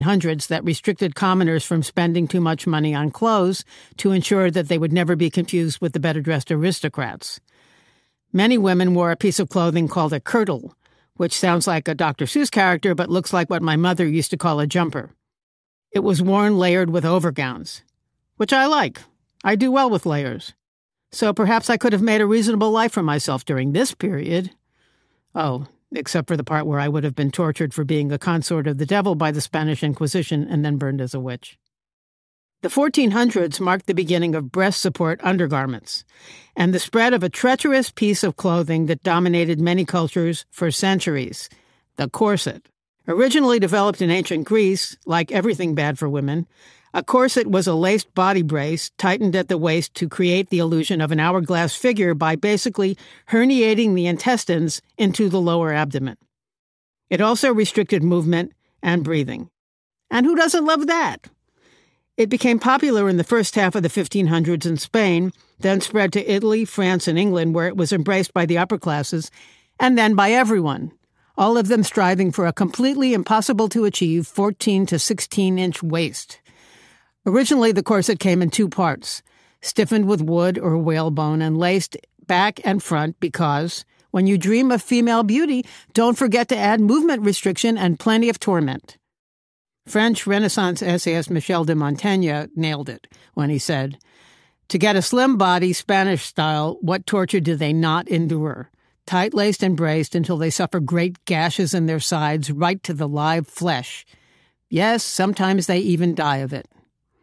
1800s that restricted commoners from spending too much money on clothes to ensure that they would never be confused with the better-dressed aristocrats. Many women wore a piece of clothing called a kirtle, which sounds like a Dr. Seuss character but looks like what my mother used to call a jumper. It was worn layered with overgowns, which I like. I do well with layers. So perhaps I could have made a reasonable life for myself during this period. Oh, except for the part where I would have been tortured for being a consort of the devil by the Spanish Inquisition and then burned as a witch. The 1400s marked the beginning of breast support undergarments and the spread of a treacherous piece of clothing that dominated many cultures for centuries, the corset. Originally developed in ancient Greece, like everything bad for women, a corset was a laced body brace tightened at the waist to create the illusion of an hourglass figure by basically herniating the intestines into the lower abdomen. It also restricted movement and breathing. And who doesn't love that? It became popular in the first half of the 1500s in Spain, then spread to Italy, France, and England, where it was embraced by the upper classes, and then by everyone, all of them striving for a completely impossible-to-achieve 14 to 16-inch waist. Originally, the corset came in two parts, stiffened with wood or whalebone and laced back and front because, when you dream of female beauty, don't forget to add movement restriction and plenty of torment. French Renaissance essayist Michel de Montaigne nailed it when he said, "To get a slim body, Spanish style, what torture do they not endure? Tight-laced and braced until they suffer great gashes in their sides right to the live flesh. Yes, sometimes they even die of it."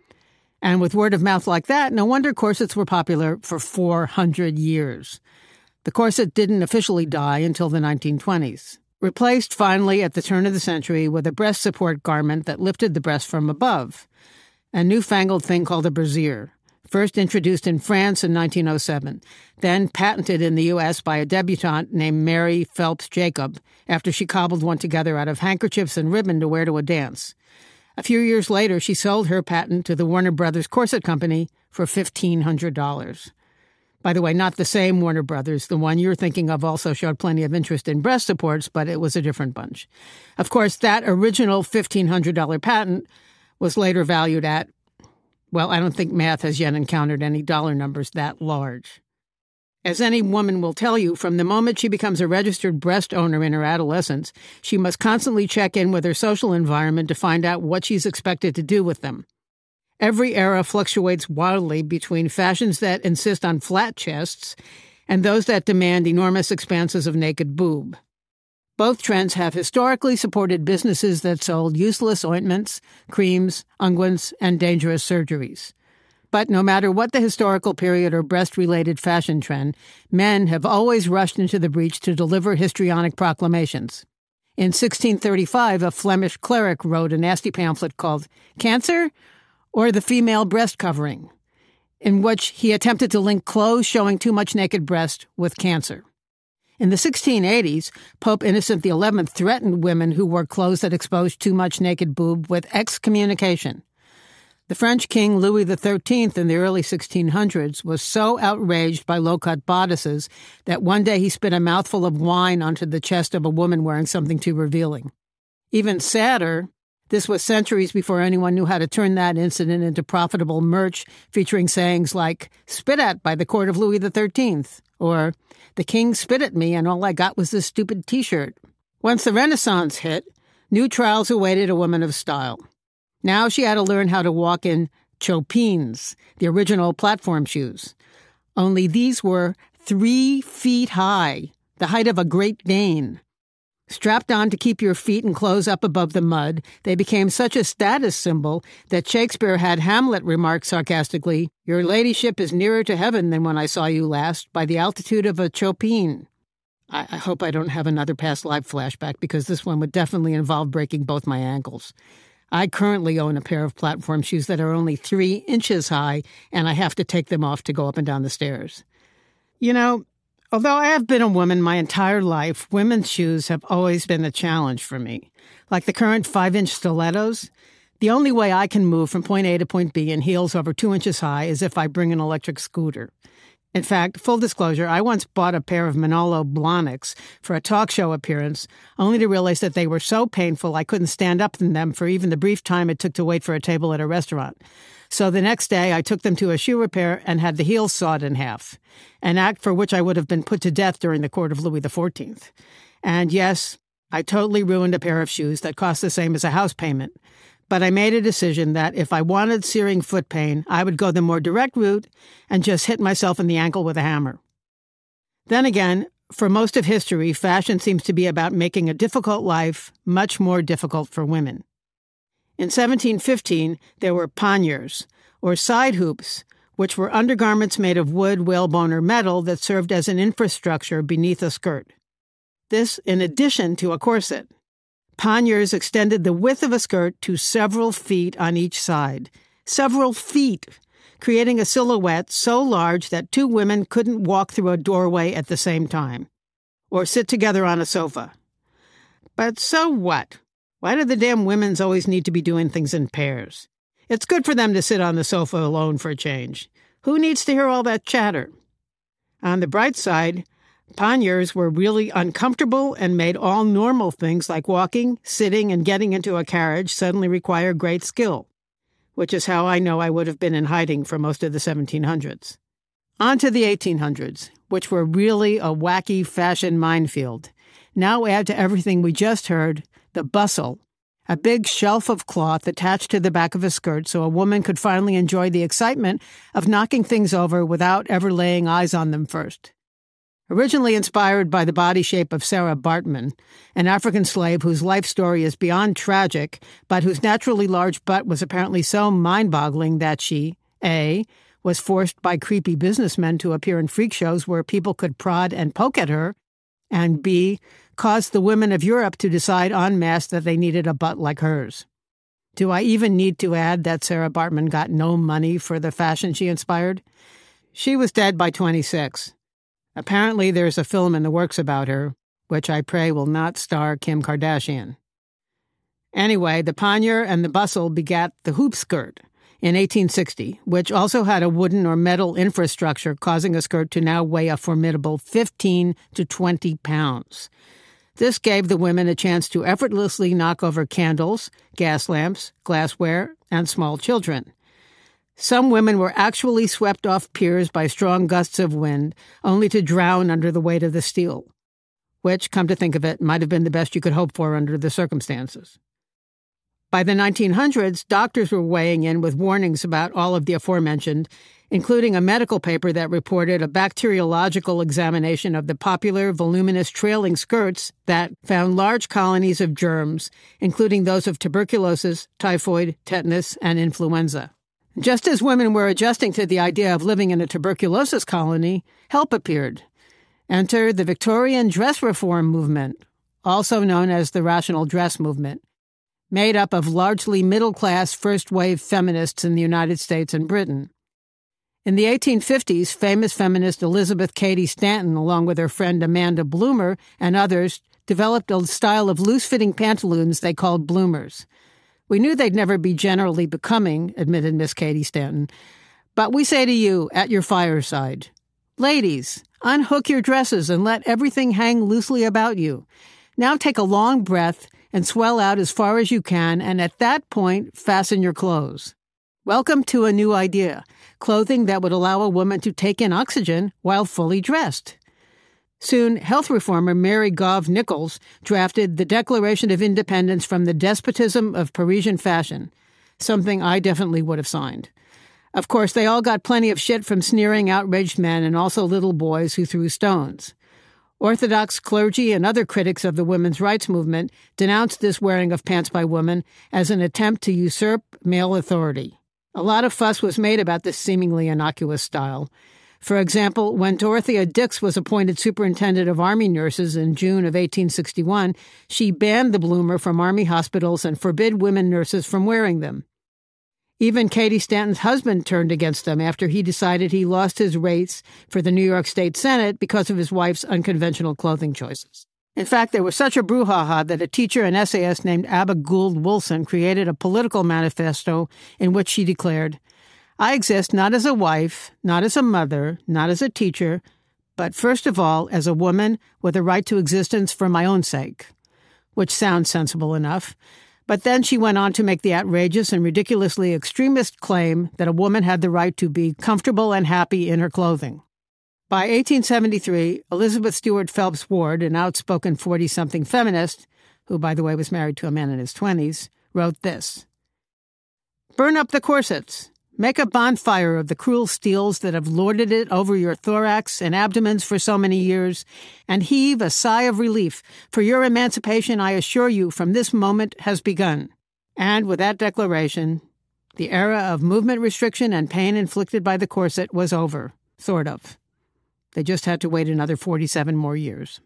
And with word of mouth like that, no wonder corsets were popular for 400 years. The corset didn't officially die until the 1920s, replaced finally at the turn of the century with a breast support garment that lifted the breast from above, a newfangled thing called a brassiere, first introduced in France in 1907, then patented in the U.S. by a debutante named Mary Phelps Jacob after she cobbled one together out of handkerchiefs and ribbon to wear to a dance. A few years later, she sold her patent to the Warner Brothers Corset Company for $1,500. By the way, not the same Warner Brothers. The one you're thinking of also showed plenty of interest in breast supports, but it was a different bunch. Of course, that original $1,500 patent was later valued at, well, I don't think math has yet encountered any dollar numbers that large. As any woman will tell you, from the moment she becomes a registered breast owner in her adolescence, she must constantly check in with her social environment to find out what she's expected to do with them. Every era fluctuates wildly between fashions that insist on flat chests and those that demand enormous expanses of naked boob. Both trends have historically supported businesses that sold useless ointments, creams, unguents, and dangerous surgeries. But no matter what the historical period or breast-related fashion trend, men have always rushed into the breach to deliver histrionic proclamations. In 1635, a Flemish cleric wrote a nasty pamphlet called Cancer or the Female Breast Covering, in which he attempted to link clothes showing too much naked breast with cancer. In the 1680s, Pope Innocent XI threatened women who wore clothes that exposed too much naked boob with excommunication. The French King Louis XIII in the early 1600s was so outraged by low-cut bodices that one day he spit a mouthful of wine onto the chest of a woman wearing something too revealing. Even sadder, this was centuries before anyone knew how to turn that incident into profitable merch featuring sayings like, "Spit at by the court of Louis XIII," or "The king spit at me and all I got was this stupid T-shirt." Once the Renaissance hit, new trials awaited a woman of style. Now she had to learn how to walk in chopines, the original platform shoes. Only these were 3 feet high, the height of a Great Dane. Strapped on to keep your feet and clothes up above the mud, they became such a status symbol that Shakespeare had Hamlet remark sarcastically, "Your ladyship is nearer to heaven than when I saw you last, by the altitude of a chopine." I hope I don't have another past life flashback, because this one would definitely involve breaking both my ankles. I currently own a pair of platform shoes that are only 3 inches high, and I have to take them off to go up and down the stairs. You know, although I have been a woman my entire life, women's shoes have always been a challenge for me. Like the current 5-inch stilettos, the only way I can move from point A to point B in heels over 2 inches high is if I bring an electric scooter. In fact, full disclosure, I once bought a pair of Manolo Blahniks for a talk show appearance, only to realize that they were so painful I couldn't stand up in them for even the brief time it took to wait for a table at a restaurant. So the next day, I took them to a shoe repair and had the heels sawed in half, an act for which I would have been put to death during the court of Louis XIV. And yes, I totally ruined a pair of shoes that cost the same as a house payment. But I made a decision that if I wanted searing foot pain, I would go the more direct route and just hit myself in the ankle with a hammer. Then again, for most of history, fashion seems to be about making a difficult life much more difficult for women. In 1715, there were panniers, or side hoops, which were undergarments made of wood, whalebone, or metal that served as an infrastructure beneath a skirt. This in addition to a corset. Panniers extended the width of a skirt to several feet on each side. Several feet, creating a silhouette so large that two women couldn't walk through a doorway at the same time, or sit together on a sofa. But so what? Why do the damn women's always need to be doing things in pairs? It's good for them to sit on the sofa alone for a change. Who needs to hear all that chatter? On the bright side, panniers were really uncomfortable and made all normal things like walking, sitting, and getting into a carriage suddenly require great skill, which is how I know I would have been in hiding for most of the 1700s. On to the 1800s, which were really a wacky fashion minefield. Now add to everything we just heard the bustle, a big shelf of cloth attached to the back of a skirt so a woman could finally enjoy the excitement of knocking things over without ever laying eyes on them first. Originally inspired by the body shape of Sarah Bartman, an African slave whose life story is beyond tragic, but whose naturally large butt was apparently so mind-boggling that she, A, was forced by creepy businessmen to appear in freak shows where people could prod and poke at her, and B, caused the women of Europe to decide en masse that they needed a butt like hers. Do I even need to add that Sarah Bartman got no money for the fashion she inspired? She was dead by 26. Apparently there's a film in the works about her, which I pray will not star Kim Kardashian. Anyway, the pannier and the bustle begat the hoop skirt in 1860, which also had a wooden or metal infrastructure, causing a skirt to now weigh a formidable 15 to 20 pounds. This gave the women a chance to effortlessly knock over candles, gas lamps, glassware, and small children. Some women were actually swept off piers by strong gusts of wind, only to drown under the weight of the steel, which, come to think of it, might have been the best you could hope for under the circumstances. By the 1900s, doctors were weighing in with warnings about all of the aforementioned, including a medical paper that reported a bacteriological examination of the popular voluminous trailing skirts that found large colonies of germs, including those of tuberculosis, typhoid, tetanus, and influenza. Just as women were adjusting to the idea of living in a tuberculosis colony, help appeared. Enter the Victorian dress reform movement, also known as the rational dress movement, made up of largely middle-class first-wave feminists in the United States and Britain. In the 1850s, famous feminist Elizabeth Cady Stanton, along with her friend Amanda Bloomer and others, developed a style of loose-fitting pantaloons they called bloomers. We knew they'd never be generally becoming, admitted Miss Cady Stanton, but we say to you, at your fireside, ladies, unhook your dresses and let everything hang loosely about you. Now take a long breath and swell out as far as you can, and at that point, fasten your clothes. Welcome to a new idea, clothing that would allow a woman to take in oxygen while fully dressed. Soon, health reformer Mary Gove Nichols drafted the Declaration of Independence from the despotism of Parisian fashion, something I definitely would have signed. Of course, they all got plenty of shit from sneering, outraged men and also little boys who threw stones. Orthodox clergy and other critics of the women's rights movement denounced this wearing of pants by women as an attempt to usurp male authority. A lot of fuss was made about this seemingly innocuous style. For example, when Dorothea Dix was appointed superintendent of Army nurses in June of 1861, she banned the bloomer from Army hospitals and forbid women nurses from wearing them. Even Cady Stanton's husband turned against them after he decided he lost his race for the New York State Senate because of his wife's unconventional clothing choices. In fact, there was such a brouhaha that a teacher and essayist named Abba Gould Wilson created a political manifesto in which she declared, I exist not as a wife, not as a mother, not as a teacher, but first of all as a woman with a right to existence for my own sake. Which sounds sensible enough. But then she went on to make the outrageous and ridiculously extremist claim that a woman had the right to be comfortable and happy in her clothing. By 1873, Elizabeth Stewart Phelps Ward, an outspoken 40-something feminist, who, by the way, was married to a man in his 20s, wrote this: "Burn up the corsets. Make a bonfire of the cruel steels that have lorded it over your thorax and abdomens for so many years, and heave a sigh of relief, for your emancipation, I assure you, from this moment has begun." And with that declaration, the era of movement restriction and pain inflicted by the corset was over, sort of. They just had to wait another 47 more years.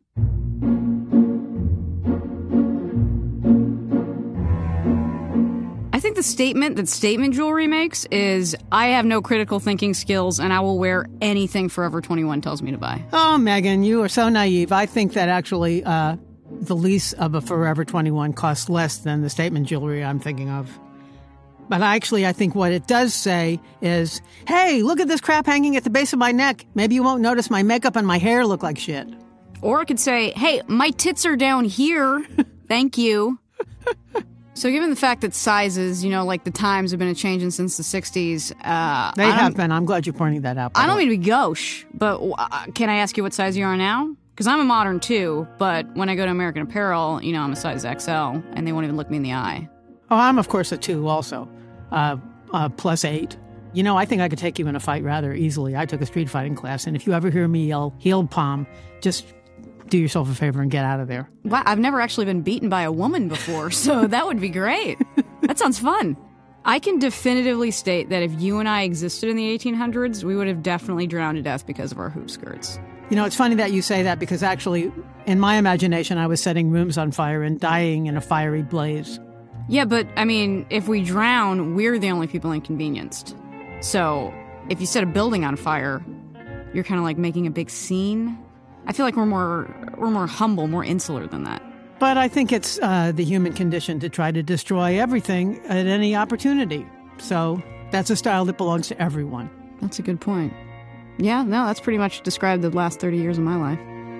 I think the statement that Statement Jewelry makes is, I have no critical thinking skills and I will wear anything Forever 21 tells me to buy. Oh, Megan, you are so naive. I think that actually the lease of a Forever 21 costs less than the Statement Jewelry I'm thinking of. But I think what it does say is, hey, look at this crap hanging at the base of my neck. Maybe you won't notice my makeup and my hair look like shit. Or it could say, hey, my tits are down here. Thank you. So given the fact that sizes, like the times have been a-changing since the 60s. They have been. I'm glad you're pointing that out. I don't mean to be gauche, but can I ask you what size you are now? Because I'm a modern too, but when I go to American Apparel, I'm a size XL, and they won't even look me in the eye. Oh, I'm, of course, a 2 also. +8. I think I could take you in a fight rather easily. I took a street fighting class, and if you ever hear me yell heel palm, just do yourself a favor and get out of there. Wow, I've never actually been beaten by a woman before, so that would be great. That sounds fun. I can definitively state that if you and I existed in the 1800s, we would have definitely drowned to death because of our hoop skirts. It's funny that you say that because actually, in my imagination, I was setting rooms on fire and dying in a fiery blaze. Yeah, but, if we drown, we're the only people inconvenienced. So, if you set a building on fire, you're kind of like making a big scene. I feel like we're more humble, more insular than that. But I think it's the human condition to try to destroy everything at any opportunity. So that's a style that belongs to everyone. That's a good point. Yeah, no, that's pretty much described the last 30 years of my life.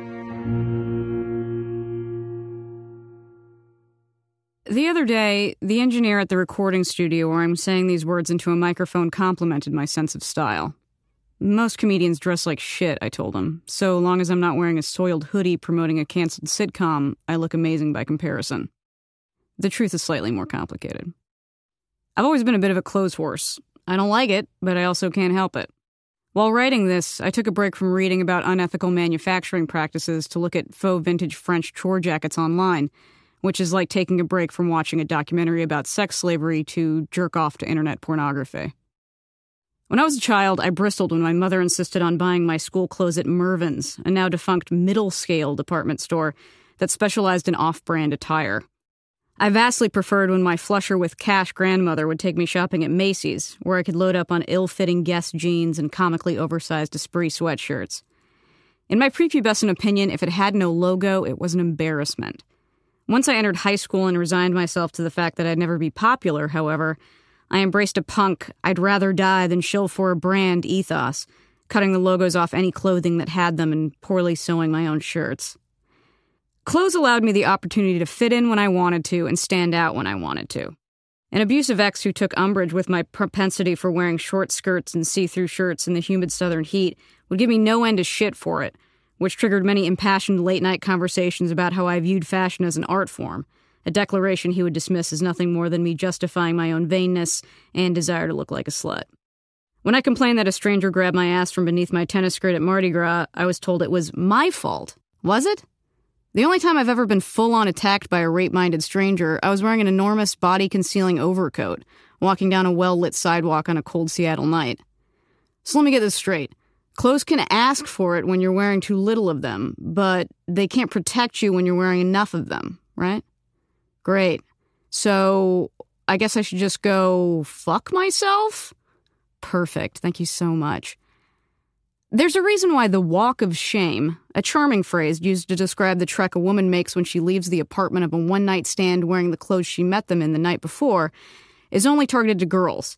The other day, the engineer at the recording studio where I'm saying these words into a microphone complimented my sense of style. Most comedians dress like shit, I told him. So long as I'm not wearing a soiled hoodie promoting a canceled sitcom, I look amazing by comparison. The truth is slightly more complicated. I've always been a bit of a clothes horse. I don't like it, but I also can't help it. While writing this, I took a break from reading about unethical manufacturing practices to look at faux vintage French chore jackets online, which is like taking a break from watching a documentary about sex slavery to jerk off to internet pornography. When I was a child, I bristled when my mother insisted on buying my school clothes at Mervyn's, a now-defunct middle-scale department store that specialized in off-brand attire. I vastly preferred when my flusher-with-cash grandmother would take me shopping at Macy's, where I could load up on ill-fitting Guess jeans and comically oversized Esprit sweatshirts. In my prepubescent opinion, if it had no logo, it was an embarrassment. Once I entered high school and resigned myself to the fact that I'd never be popular, however, I embraced a punk, I'd rather die than shill for a brand ethos, cutting the logos off any clothing that had them and poorly sewing my own shirts. Clothes allowed me the opportunity to fit in when I wanted to and stand out when I wanted to. An abusive ex who took umbrage with my propensity for wearing short skirts and see-through shirts in the humid southern heat would give me no end of shit for it, which triggered many impassioned late-night conversations about how I viewed fashion as an art form, a declaration he would dismiss as nothing more than me justifying my own vainness and desire to look like a slut. When I complained that a stranger grabbed my ass from beneath my tennis skirt at Mardi Gras, I was told it was my fault. Was it? The only time I've ever been full-on attacked by a rape-minded stranger, I was wearing an enormous body-concealing overcoat, walking down a well-lit sidewalk on a cold Seattle night. So let me get this straight. Clothes can ask for it when you're wearing too little of them, but they can't protect you when you're wearing enough of them, right? Great. So I guess I should just go fuck myself? Perfect. Thank you so much. There's a reason why the walk of shame, a charming phrase used to describe the trek a woman makes when she leaves the apartment of a one-night stand wearing the clothes she met them in the night before, is only targeted to girls.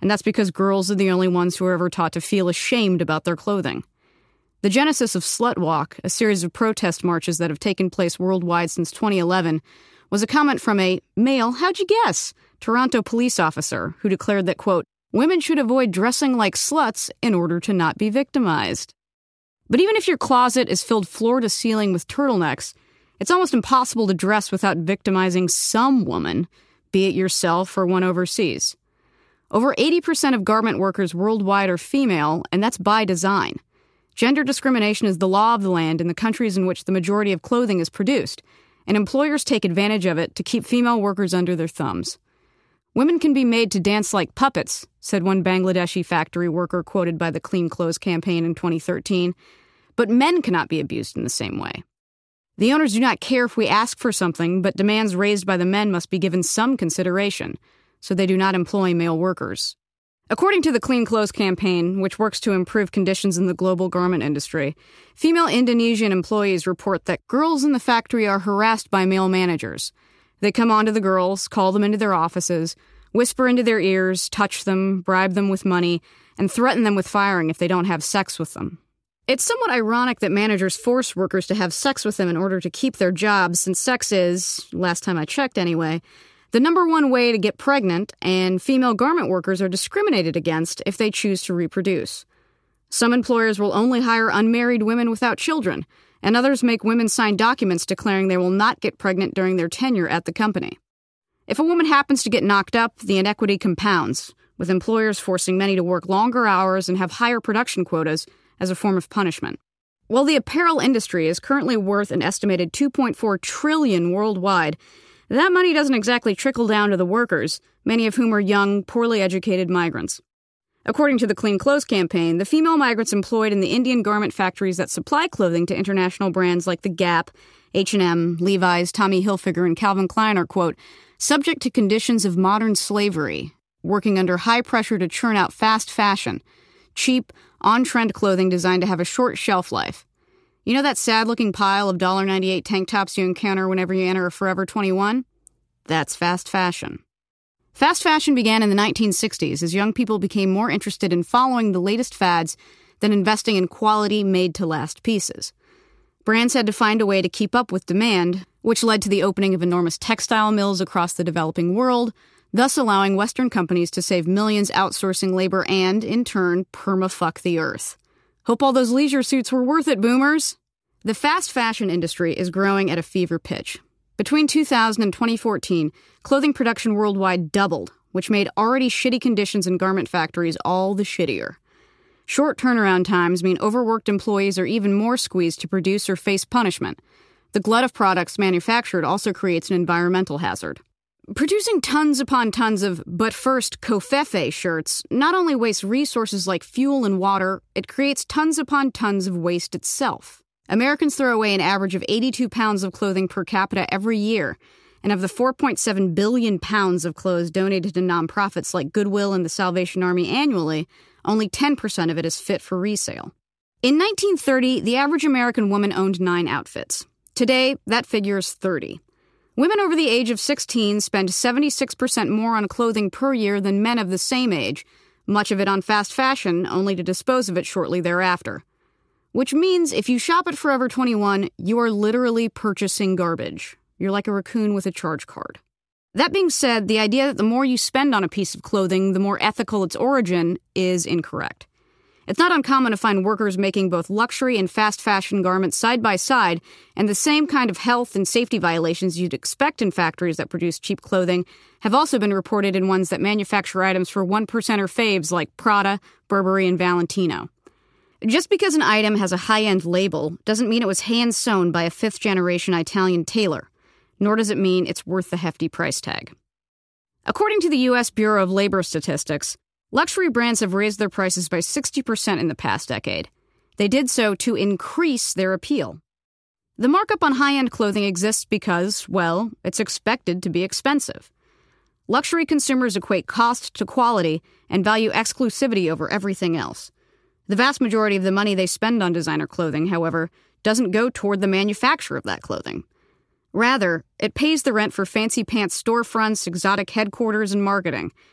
And that's because girls are the only ones who are ever taught to feel ashamed about their clothing. The genesis of Slut Walk, a series of protest marches that have taken place worldwide since 2011, was a comment from a male, how'd you guess, Toronto police officer who declared that, quote, women should avoid dressing like sluts in order to not be victimized. But even if your closet is filled floor to ceiling with turtlenecks, it's almost impossible to dress without victimizing some woman, be it yourself or one overseas. Over 80% of garment workers worldwide are female, and that's by design. Gender discrimination is the law of the land in the countries in which the majority of clothing is produced, and employers take advantage of it to keep female workers under their thumbs. Women can be made to dance like puppets, said one Bangladeshi factory worker quoted by the Clean Clothes campaign in 2013, but men cannot be abused in the same way. The owners do not care if we ask for something, but demands raised by the men must be given some consideration, so they do not employ male workers. According to the Clean Clothes campaign, which works to improve conditions in the global garment industry, female Indonesian employees report that girls in the factory are harassed by male managers. They come on to the girls, call them into their offices, whisper into their ears, touch them, bribe them with money, and threaten them with firing if they don't have sex with them. It's somewhat ironic that managers force workers to have sex with them in order to keep their jobs, since sex is, last time I checked anyway, the number one way to get pregnant, and female garment workers are discriminated against if they choose to reproduce. Some employers will only hire unmarried women without children, and others make women sign documents declaring they will not get pregnant during their tenure at the company. If a woman happens to get knocked up, the inequity compounds, with employers forcing many to work longer hours and have higher production quotas as a form of punishment. While the apparel industry is currently worth an estimated $2.4 trillion worldwide, that money doesn't exactly trickle down to the workers, many of whom are young, poorly educated migrants. According to the Clean Clothes campaign, the female migrants employed in the Indian garment factories that supply clothing to international brands like The Gap, H&M, Levi's, Tommy Hilfiger, and Calvin Klein are, quote, subject to conditions of modern slavery, working under high pressure to churn out fast fashion, cheap, on-trend clothing designed to have a short shelf life. You know that sad-looking pile of $1.98 tank tops you encounter whenever you enter a Forever 21? That's fast fashion. Fast fashion began in the 1960s as young people became more interested in following the latest fads than investing in quality, made-to-last pieces. Brands had to find a way to keep up with demand, which led to the opening of enormous textile mills across the developing world, thus allowing Western companies to save millions outsourcing labor and, in turn, perma-fuck the earth. Hope all those leisure suits were worth it, boomers! The fast fashion industry is growing at a fever pitch. Between 2000 and 2014, clothing production worldwide doubled, which made already shitty conditions in garment factories all the shittier. Short turnaround times mean overworked employees are even more squeezed to produce or face punishment. The glut of products manufactured also creates an environmental hazard. Producing tons upon tons of "but first Covfefe" shirts not only wastes resources like fuel and water, it creates tons upon tons of waste itself. Americans throw away an average of 82 pounds of clothing per capita every year, and of the 4.7 billion pounds of clothes donated to nonprofits like Goodwill and the Salvation Army annually, only 10% of it is fit for resale. In 1930, the average American woman owned 9 outfits. Today, that figure is 30. Women over the age of 16 spend 76% more on clothing per year than men of the same age, much of it on fast fashion, only to dispose of it shortly thereafter. Which means if you shop at Forever 21, you are literally purchasing garbage. You're like a raccoon with a charge card. That being said, the idea that the more you spend on a piece of clothing, the more ethical its origin is incorrect. It's not uncommon to find workers making both luxury and fast fashion garments side by side, and the same kind of health and safety violations you'd expect in factories that produce cheap clothing have also been reported in ones that manufacture items for 1% faves like Prada, Burberry, and Valentino. Just because an item has a high-end label doesn't mean it was hand-sewn by a fifth-generation Italian tailor, nor does it mean it's worth the hefty price tag. According to the U.S. Bureau of Labor Statistics, luxury brands have raised their prices by 60% in the past decade. They did so to increase their appeal. The markup on high-end clothing exists because, well, it's expected to be expensive. Luxury consumers equate cost to quality and value exclusivity over everything else. The vast majority of the money they spend on designer clothing, however, doesn't go toward the manufacture of that clothing. Rather, it pays the rent for fancy pants storefronts, exotic headquarters, and marketing,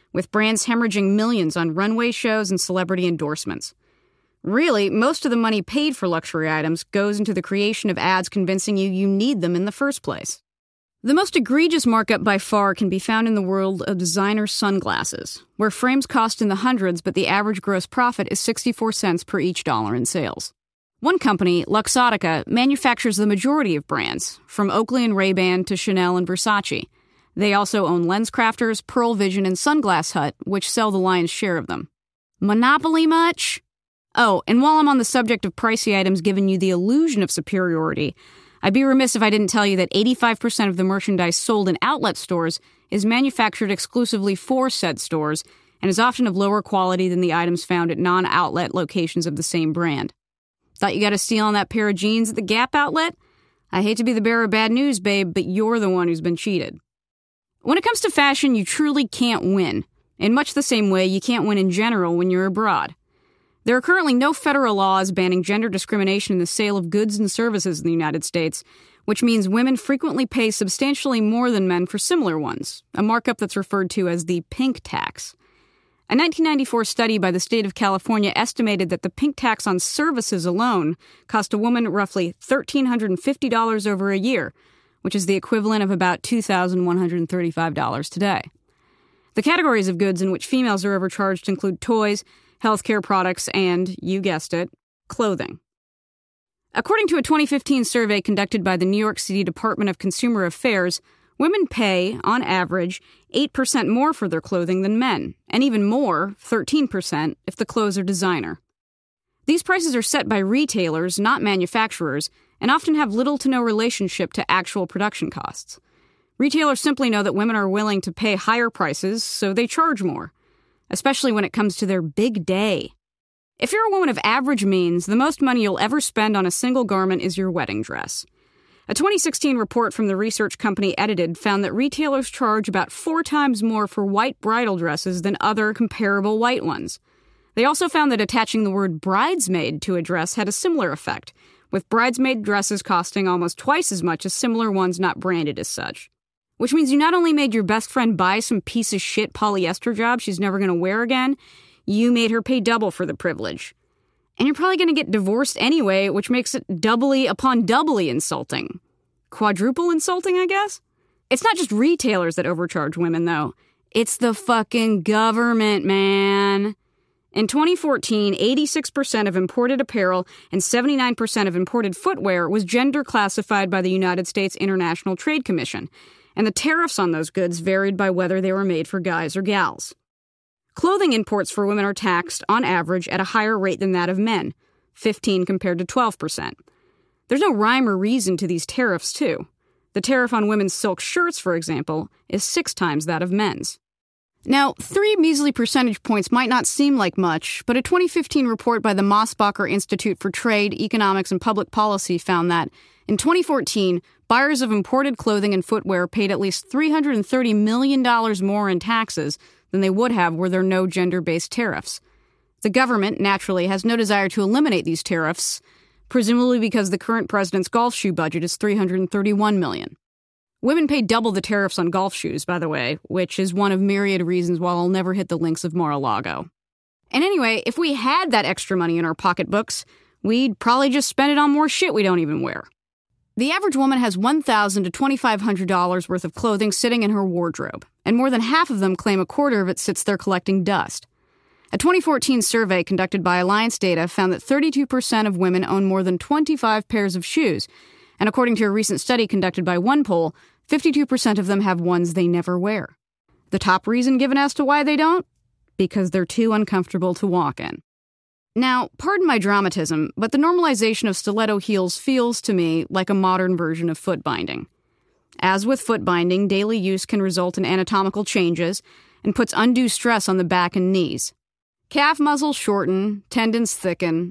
with brands hemorrhaging millions on runway shows and celebrity endorsements. Really, most of the money paid for luxury items goes into the creation of ads convincing you need them in the first place. The most egregious markup by far can be found in the world of designer sunglasses, where frames cost in the hundreds but the average gross profit is 64 cents per each dollar in sales. One company, Luxottica, manufactures the majority of brands, from Oakley and Ray-Ban to Chanel and Versace. They also own LensCrafters, Pearle Vision, and Sunglass Hut, which sell the lion's share of them. Monopoly much? Oh, and while I'm on the subject of pricey items giving you the illusion of superiority, I'd be remiss if I didn't tell you that 85% of the merchandise sold in outlet stores is manufactured exclusively for said stores and is often of lower quality than the items found at non-outlet locations of the same brand. Thought you got a steal on that pair of jeans at the Gap outlet? I hate to be the bearer of bad news, babe, but you're the one who's been cheated. When it comes to fashion, you truly can't win. In much the same way you can't win in general when you're abroad. There are currently no federal laws banning gender discrimination in the sale of goods and services in the United States, which means women frequently pay substantially more than men for similar ones, a markup that's referred to as the pink tax. A 1994 study by the state of California estimated that the pink tax on services alone cost a woman roughly $1,350 over a year, which is the equivalent of about $2,135 today. The categories of goods in which females are overcharged include toys, healthcare products, and, you guessed it, clothing. According to a 2015 survey conducted by the New York City Department of Consumer Affairs, women pay, on average, 8% more for their clothing than men, and even more, 13%, if the clothes are designer. These prices are set by retailers, not manufacturers, and often have little to no relationship to actual production costs. Retailers simply know that women are willing to pay higher prices, so they charge more, especially when it comes to their big day. If you're a woman of average means, the most money you'll ever spend on a single garment is your wedding dress. A 2016 report from the research company Edited found that retailers charge about 4 times more for white bridal dresses than other comparable white ones. They also found that attaching the word bridesmaid to a dress had a similar effect, with bridesmaid dresses costing almost twice as much as similar ones not branded as such. Which means you not only made your best friend buy some piece of shit polyester job she's never going to wear again, you made her pay double for the privilege. And you're probably going to get divorced anyway, which makes it doubly upon doubly insulting. Quadruple insulting, I guess? It's not just retailers that overcharge women, though. It's the fucking government, man. In 2014, 86% of imported apparel and 79% of imported footwear was gender classified by the United States International Trade Commission, and the tariffs on those goods varied by whether they were made for guys or gals. Clothing imports for women are taxed, on average, at a higher rate than that of men, 15% compared to 12%. There's no rhyme or reason to these tariffs, too. The tariff on women's silk shirts, for example, is 6 times that of men's. Now, 3 measly percentage points might not seem like much, but a 2015 report by the Mosbacher Institute for Trade, Economics, and Public Policy found that, in 2014, buyers of imported clothing and footwear paid at least $330 million more in taxes than they would have were there no gender-based tariffs. The government, naturally, has no desire to eliminate these tariffs, presumably because the current president's golf shoe budget is $331 million. Women pay double the tariffs on golf shoes, by the way, which is one of myriad reasons why I'll never hit the links of Mar-a-Lago. And anyway, if we had that extra money in our pocketbooks, we'd probably just spend it on more shit we don't even wear. The average woman has $1,000 to $2,500 worth of clothing sitting in her wardrobe, and more than half of them claim a quarter of it sits there collecting dust. A 2014 survey conducted by Alliance Data found that 32% of women own more than 25 pairs of shoes, and according to a recent study conducted by OnePoll, 52% of them have ones they never wear. The top reason given as to why they don't? Because they're too uncomfortable to walk in. Now, pardon my dramatism, but the normalization of stiletto heels feels to me like a modern version of foot binding. As with foot binding, daily use can result in anatomical changes and puts undue stress on the back and knees. Calf muscles shorten, tendons thicken,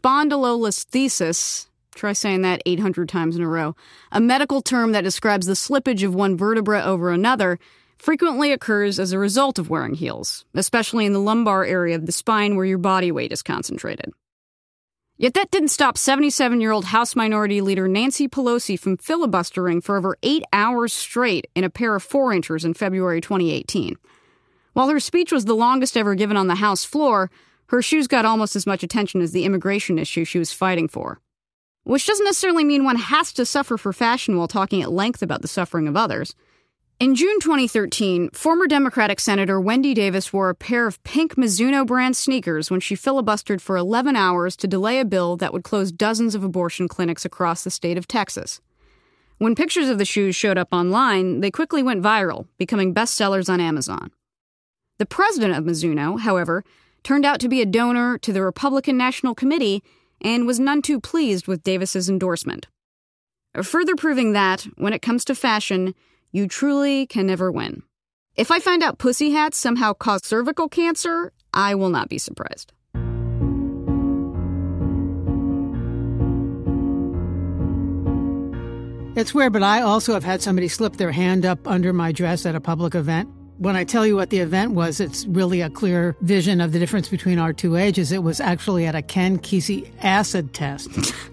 spondylolisthesis, try saying that 800 times in a row, a medical term that describes the slippage of one vertebra over another, frequently occurs as a result of wearing heels, especially in the lumbar area of the spine where your body weight is concentrated. Yet that didn't stop 77-year-old House Minority Leader Nancy Pelosi from filibustering for over 8 hours straight in a pair of 4-inchers in February 2018. While her speech was the longest ever given on the House floor, her shoes got almost as much attention as the immigration issue she was fighting for. Which doesn't necessarily mean one has to suffer for fashion while talking at length about the suffering of others. In June 2013, former Democratic Senator Wendy Davis wore a pair of pink Mizuno brand sneakers when she filibustered for 11 hours to delay a bill that would close dozens of abortion clinics across the state of Texas. When pictures of the shoes showed up online, they quickly went viral, becoming bestsellers on Amazon. The president of Mizuno, however, turned out to be a donor to the Republican National Committee and was none too pleased with Davis's endorsement. Further proving that, when it comes to fashion, you truly can never win. If I find out pussy hats somehow cause cervical cancer, I will not be surprised. It's weird, but I also have had somebody slip their hand up under my dress at a public event. When I tell you what the event was, it's really a clear vision of the difference between our two ages. It was actually at a Ken Kesey acid test.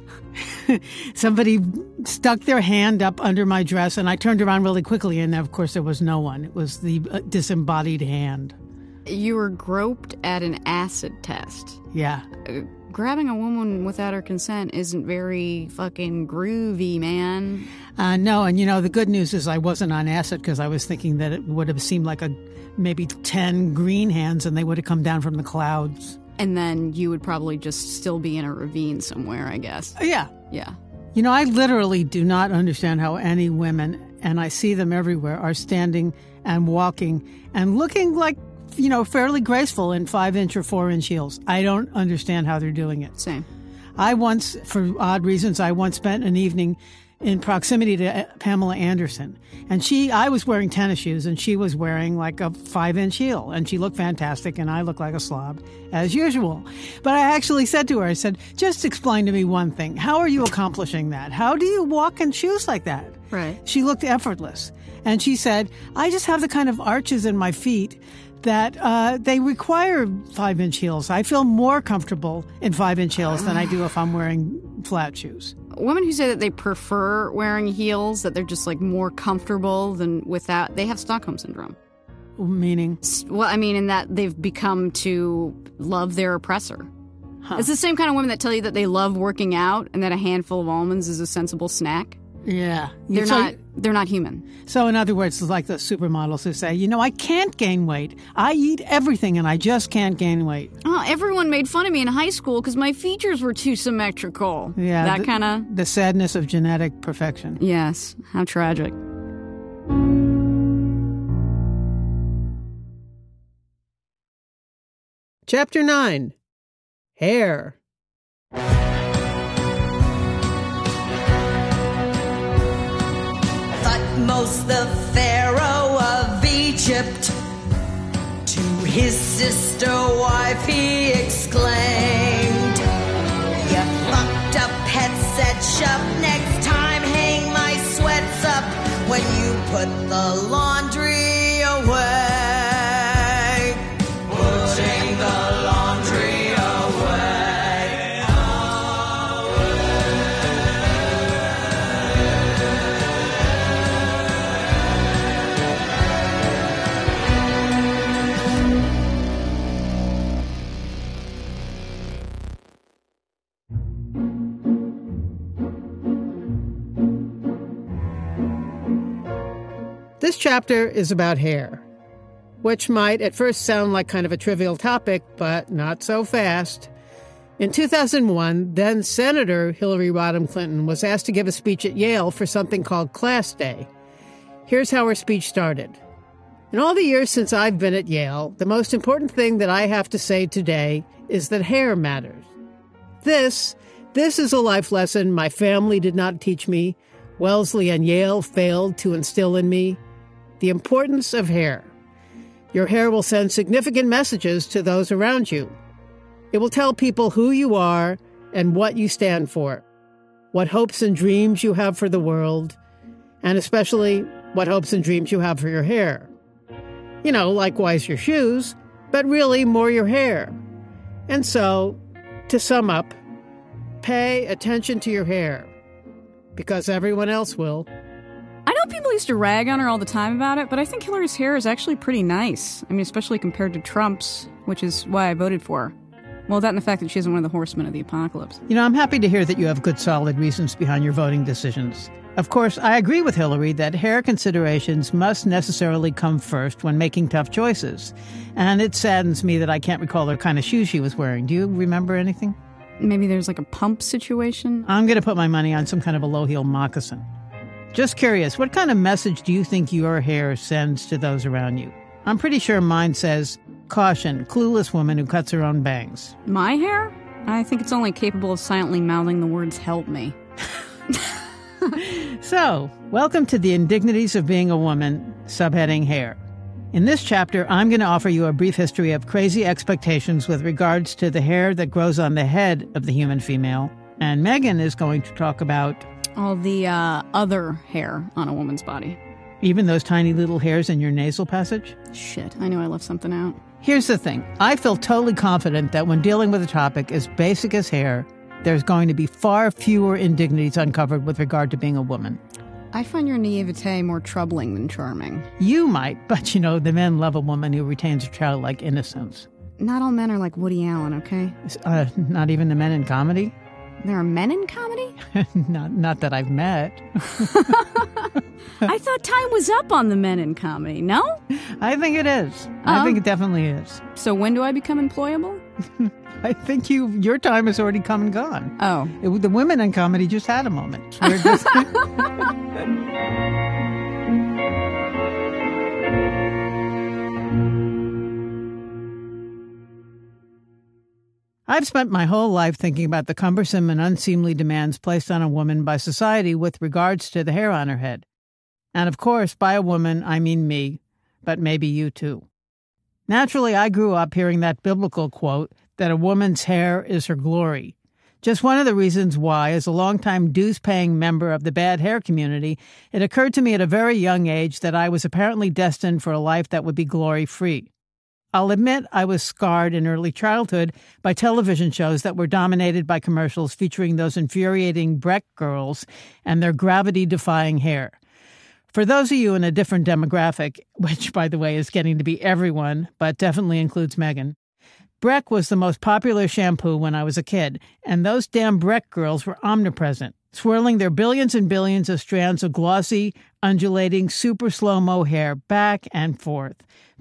Somebody stuck their hand up under my dress, and I turned around really quickly, and of course there was no one. It was the disembodied hand. You were groped at an acid test. Yeah. Grabbing a woman without her consent isn't very fucking groovy, man. No, and the good news is I wasn't on acid because I was thinking that it would have seemed like maybe 10 green hands and they would have come down from the clouds. And then you would probably just still be in a ravine somewhere, I guess. Yeah. Yeah. I literally do not understand how any women, and I see them everywhere, are standing and walking and looking like, fairly graceful in 5-inch or 4-inch heels. I don't understand how they're doing it. Same. I once, for odd reasons, spent an evening in proximity to Pamela Anderson. And I was wearing tennis shoes, and she was wearing like a 5-inch heel. And she looked fantastic, and I looked like a slob, as usual. But I actually said to her, I said, just explain to me one thing. How are you accomplishing that? How do you walk in shoes like that? Right. She looked effortless. And she said, I just have the kind of arches in my feet that they require 5-inch heels. I feel more comfortable in 5-inch heels than I do if I'm wearing flat shoes. Women who say that they prefer wearing heels, that they're just more comfortable than without, they have Stockholm Syndrome. Meaning? Well, I mean, in that they've become to love their oppressor. Huh. It's the same kind of women that tell you that they love working out and that a handful of almonds is a sensible snack. Yeah. They're not human. So in other words, it's like the supermodels who say, I can't gain weight. I eat everything and I just can't gain weight. Oh, everyone made fun of me in high school because my features were too symmetrical. Yeah. That kind of... The sadness of genetic perfection. Yes. How tragic. Chapter 9. Hair. Thutmose the Pharaoh of Egypt, to his sister wife he exclaimed, "You fucked up het said shove, next time hang my sweats up when you put the laundry away." Putting the laundry away. This chapter is about hair, which might at first sound like kind of a trivial topic, but not so fast. In 2001, then Senator Hillary Rodham Clinton was asked to give a speech at Yale for something called Class Day. Here's how her speech started. In all the years since I've been at Yale, the most important thing that I have to say today is that hair matters. This is a life lesson my family did not teach me, Wellesley and Yale failed to instill in me. The importance of hair. Your hair will send significant messages to those around you. It will tell people who you are and what you stand for, what hopes and dreams you have for the world, and especially what hopes and dreams you have for your hair. Likewise your shoes, but really more your hair. And so, to sum up, pay attention to your hair, because everyone else will. I know people used to rag on her all the time about it, but I think Hillary's hair is actually pretty nice. I mean, especially compared to Trump's, which is why I voted for her. Well, that and the fact that she isn't one of the horsemen of the apocalypse. You know, I'm happy to hear that you have good, solid reasons behind your voting decisions. Of course, I agree with Hillary that hair considerations must necessarily come first when making tough choices. And it saddens me that I can't recall the kind of shoes she was wearing. Do you remember anything? Maybe there's like a pump situation? I'm going to put my money on some kind of a low-heel moccasin. Just curious, what kind of message do you think your hair sends to those around you? I'm pretty sure mine says, caution, clueless woman who cuts her own bangs. My hair? I think it's only capable of silently mouthing the words, help me. So, welcome to the indignities of being a woman, subheading hair. In this chapter, I'm going to offer you a brief history of crazy expectations with regards to the hair that grows on the head of the human female. And Megan is going to talk about all the other hair on a woman's body. Even those tiny little hairs in your nasal passage? Shit, I knew I left something out. Here's the thing. I feel totally confident that when dealing with a topic as basic as hair, there's going to be far fewer indignities uncovered with regard to being a woman. I find your naivete more troubling than charming. You might, but you know, the men love a woman who retains her childlike innocence. Not all men are like Woody Allen, okay? Not even the men in comedy? There are men in comedy? Not that I've met. I thought time was up on the men in comedy, no? I think it is. I think it definitely is. So when do I become employable? I think your time has already come and gone. Oh. The women in comedy just had a moment. We're just... I've spent my whole life thinking about the cumbersome and unseemly demands placed on a woman by society with regards to the hair on her head. And of course, by a woman, I mean me, but maybe you too. Naturally, I grew up hearing that biblical quote that a woman's hair is her glory. Just one of the reasons why, as a longtime dues-paying member of the bad hair community, it occurred to me at a very young age that I was apparently destined for a life that would be glory-free. I'll admit I was scarred in early childhood by television shows that were dominated by commercials featuring those infuriating Breck girls and their gravity-defying hair. For those of you in a different demographic, which, by the way, is getting to be everyone, but definitely includes Megan, Breck was the most popular shampoo when I was a kid, and those damn Breck girls were omnipresent, swirling their billions and billions of strands of glossy, undulating, super slow-mo hair back and forth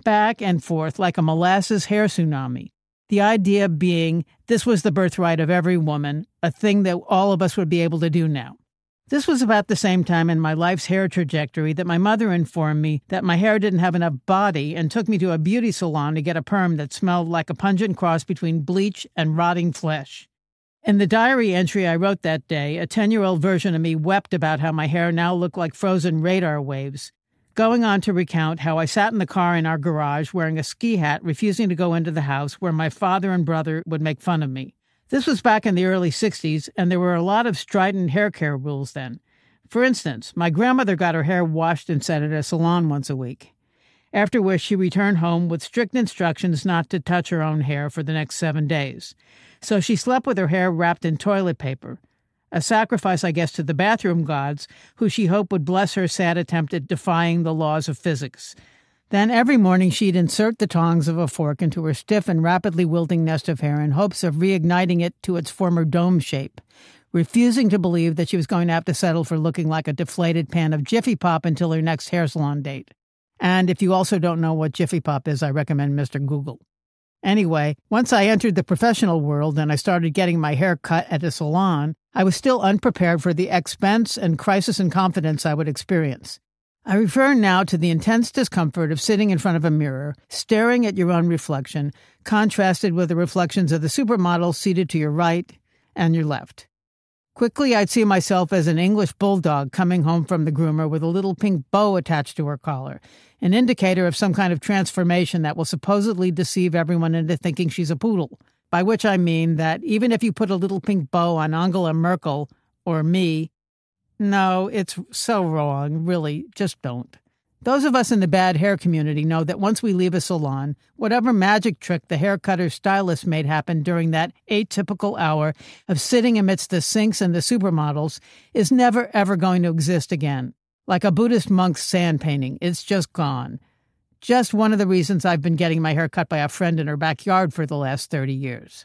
like a molasses hair tsunami. The idea being this was the birthright of every woman, a thing that all of us would be able to do now. This was about the same time in my life's hair trajectory that my mother informed me that my hair didn't have enough body and took me to a beauty salon to get a perm that smelled like a pungent cross between bleach and rotting flesh. In the diary entry I wrote that day, a 10-year-old version of me wept about how my hair now looked like frozen radar waves, going on to recount how I sat in the car in our garage wearing a ski hat, refusing to go into the house where my father and brother would make fun of me. This was back in the early 60s, and there were a lot of strident hair care rules then. For instance, my grandmother got her hair washed and set at a salon once a week, after which she returned home with strict instructions not to touch her own hair for the next 7 days. So she slept with her hair wrapped in toilet paper, a sacrifice, I guess, to the bathroom gods, who she hoped would bless her sad attempt at defying the laws of physics. Then every morning she'd insert the tongs of a fork into her stiff and rapidly wilting nest of hair in hopes of reigniting it to its former dome shape, refusing to believe that she was going to have to settle for looking like a deflated pan of Jiffy Pop until her next hair salon date. And if you also don't know what Jiffy Pop is, I recommend Mr. Google. Anyway, once I entered the professional world and I started getting my hair cut at a salon, I was still unprepared for the expense and crisis in confidence I would experience. I refer now to the intense discomfort of sitting in front of a mirror, staring at your own reflection, contrasted with the reflections of the supermodels seated to your right and your left. Quickly, I'd see myself as an English bulldog coming home from the groomer with a little pink bow attached to her collar, an indicator of some kind of transformation that will supposedly deceive everyone into thinking she's a poodle, by which I mean that even if you put a little pink bow on Angela Merkel or me, no, it's so wrong, really, just don't. Those of us in the bad hair community know that once we leave a salon, whatever magic trick the hair cutter stylist made happen during that atypical hour of sitting amidst the sinks and the supermodels is never, ever going to exist again. Like a Buddhist monk's sand painting, it's just gone. Just one of the reasons I've been getting my hair cut by a friend in her backyard for the last 30 years.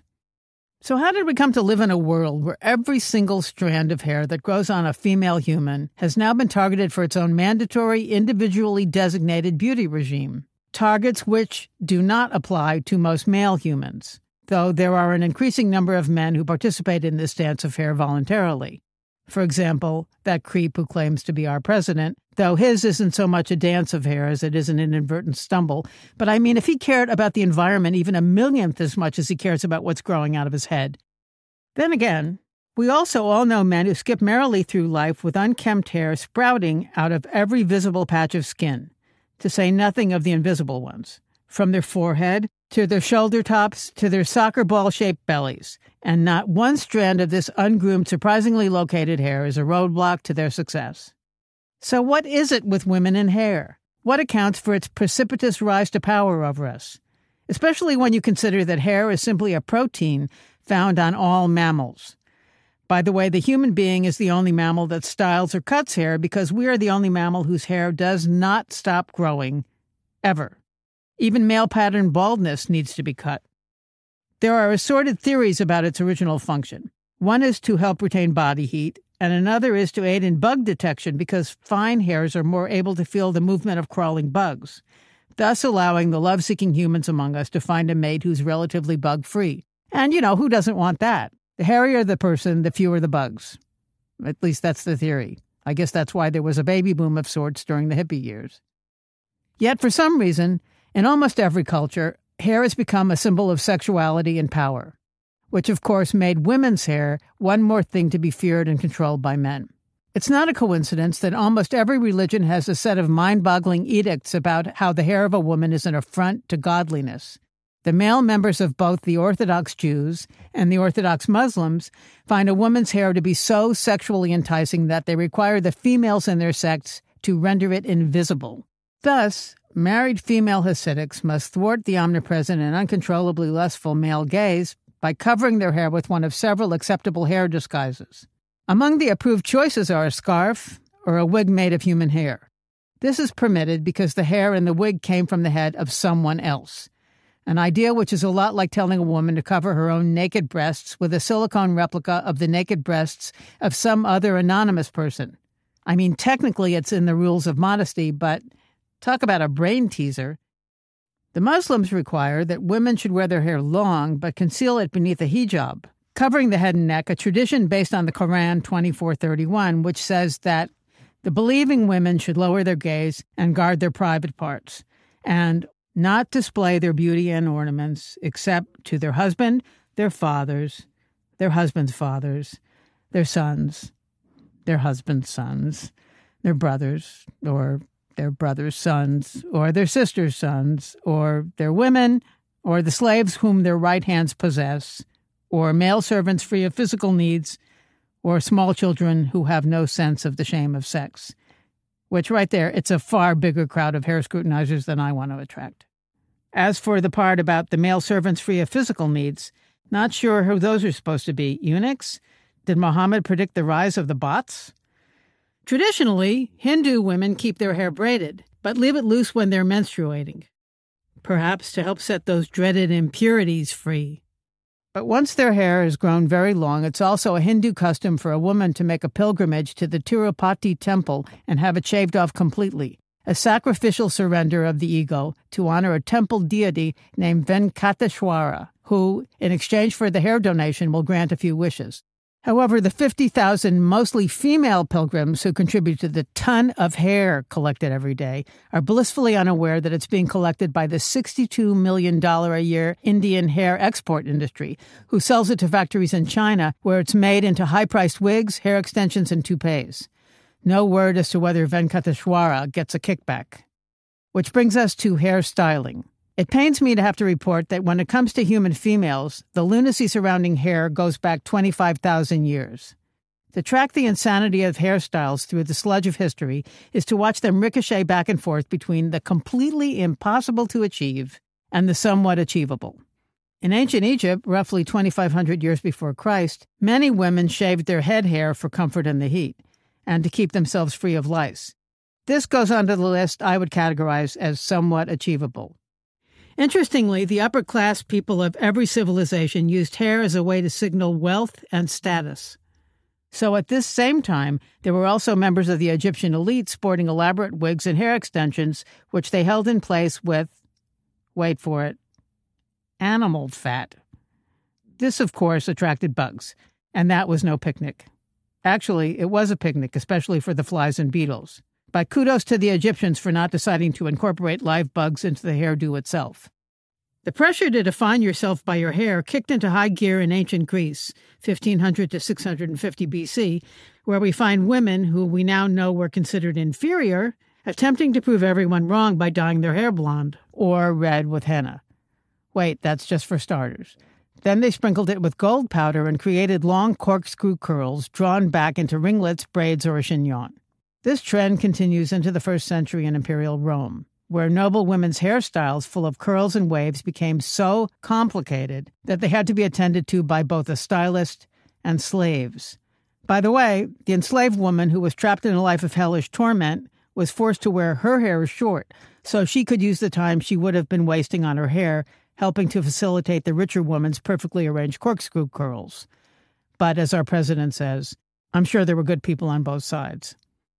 So how did we come to live in a world where every single strand of hair that grows on a female human has now been targeted for its own mandatory, individually designated beauty regime? Targets which do not apply to most male humans, though there are an increasing number of men who participate in this dance of hair voluntarily. For example, that creep who claims to be our president, though his isn't so much a dance of hair as it is an inadvertent stumble. But I mean, if he cared about the environment even a millionth as much as he cares about what's growing out of his head. Then again, we also all know men who skip merrily through life with unkempt hair sprouting out of every visible patch of skin, to say nothing of the invisible ones, from their forehead to their shoulder tops to their soccer ball-shaped bellies, and not one strand of this ungroomed, surprisingly located hair is a roadblock to their success. So what is it with women and hair? What accounts for its precipitous rise to power over us? Especially when you consider that hair is simply a protein found on all mammals. By the way, the human being is the only mammal that styles or cuts hair because we are the only mammal whose hair does not stop growing, ever. Even male-pattern baldness needs to be cut. There are assorted theories about its original function. One is to help retain body heat, and another is to aid in bug detection because fine hairs are more able to feel the movement of crawling bugs, thus allowing the love-seeking humans among us to find a mate who's relatively bug-free. And, who doesn't want that? The hairier the person, the fewer the bugs. At least that's the theory. I guess that's why there was a baby boom of sorts during the hippie years. Yet, for some reason, in almost every culture, hair has become a symbol of sexuality and power, which of course made women's hair one more thing to be feared and controlled by men. It's not a coincidence that almost every religion has a set of mind-boggling edicts about how the hair of a woman is an affront to godliness. The male members of both the Orthodox Jews and the Orthodox Muslims find a woman's hair to be so sexually enticing that they require the females in their sects to render it invisible. Thus, married female Hasidics must thwart the omnipresent and uncontrollably lustful male gaze by covering their hair with one of several acceptable hair disguises. Among the approved choices are a scarf or a wig made of human hair. This is permitted because the hair in the wig came from the head of someone else, an idea which is a lot like telling a woman to cover her own naked breasts with a silicone replica of the naked breasts of some other anonymous person. I mean, technically it's in the rules of modesty, but talk about a brain teaser. The Muslims require that women should wear their hair long but conceal it beneath a hijab, covering the head and neck, a tradition based on the Quran 24:31, which says that the believing women should lower their gaze and guard their private parts, and not display their beauty and ornaments except to their husband, their fathers, their husband's fathers, their sons, their husband's sons, their brothers, or their brothers' sons, or their sisters' sons, or their women, or the slaves whom their right hands possess, or male servants free of physical needs, or small children who have no sense of the shame of sex. Which right there, it's a far bigger crowd of hair scrutinizers than I want to attract. As for the part about the male servants free of physical needs, not sure who those are supposed to be. Eunuchs? Did Muhammad predict the rise of the bots? Traditionally, Hindu women keep their hair braided, but leave it loose when they're menstruating, perhaps to help set those dreaded impurities free. But once their hair has grown very long, it's also a Hindu custom for a woman to make a pilgrimage to the Tirupati temple and have it shaved off completely, a sacrificial surrender of the ego to honor a temple deity named Venkateshwara, who, in exchange for the hair donation, will grant a few wishes. However, the 50,000 mostly female pilgrims who contribute to the ton of hair collected every day are blissfully unaware that it's being collected by the $62 million a year Indian hair export industry, who sells it to factories in China where it's made into high-priced wigs, hair extensions, and toupees. No word as to whether Venkateshwara gets a kickback. Which brings us to hair styling. It pains me to have to report that when it comes to human females, the lunacy surrounding hair goes back 25,000 years. To track the insanity of hairstyles through the sludge of history is to watch them ricochet back and forth between the completely impossible to achieve and the somewhat achievable. In ancient Egypt, roughly 2,500 years before Christ, many women shaved their head hair for comfort in the heat and to keep themselves free of lice. This goes onto the list I would categorize as somewhat achievable. Interestingly, the upper-class people of every civilization used hair as a way to signal wealth and status. So at this same time, there were also members of the Egyptian elite sporting elaborate wigs and hair extensions, which they held in place with, wait for it, animal fat. This, of course, attracted bugs, and that was no picnic. Actually, it was a picnic, especially for the flies and beetles. But kudos to the Egyptians for not deciding to incorporate live bugs into the hairdo itself. The pressure to define yourself by your hair kicked into high gear in ancient Greece, 1500 to 650 BC, where we find women who we now know were considered inferior, attempting to prove everyone wrong by dyeing their hair blonde or red with henna. Wait, that's just for starters. Then they sprinkled it with gold powder and created long corkscrew curls drawn back into ringlets, braids, or a chignon. This trend continues into the 1st century in Imperial Rome, where noble women's hairstyles full of curls and waves became so complicated that they had to be attended to by both a stylist and slaves. By the way, the enslaved woman who was trapped in a life of hellish torment was forced to wear her hair short so she could use the time she would have been wasting on her hair, helping to facilitate the richer woman's perfectly arranged corkscrew curls. But as our president says, I'm sure there were good people on both sides.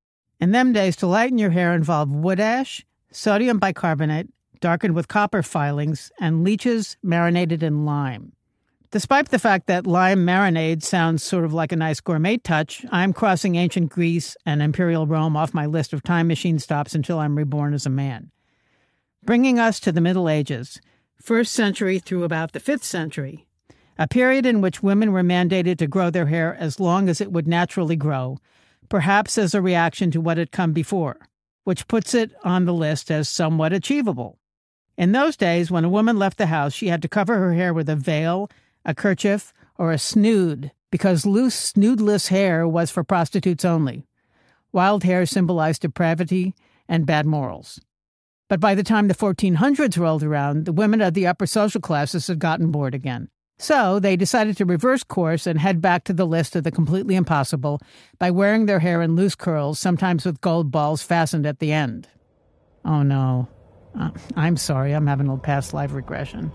In them days, to lighten your hair involved wood ash, sodium bicarbonate, darkened with copper filings, and leeches marinated in lime. Despite the fact that lime marinade sounds sort of like a nice gourmet touch, I'm crossing ancient Greece and Imperial Rome off my list of time machine stops until I'm reborn as a man. Bringing us to the Middle Ages, 1st century through about the 5th century, a period in which women were mandated to grow their hair as long as it would naturally grow, perhaps as a reaction to what had come before, which puts it on the list as somewhat achievable. In those days, when a woman left the house, she had to cover her hair with a veil, a kerchief, or a snood, because loose, snoodless hair was for prostitutes only. Wild hair symbolized depravity and bad morals. But by the time the 1400s rolled around, the women of the upper social classes had gotten bored again. So they decided to reverse course and head back to the list of the completely impossible by wearing their hair in loose curls, sometimes with gold balls fastened at the end. Oh, no. I'm sorry. I'm having a past life regression.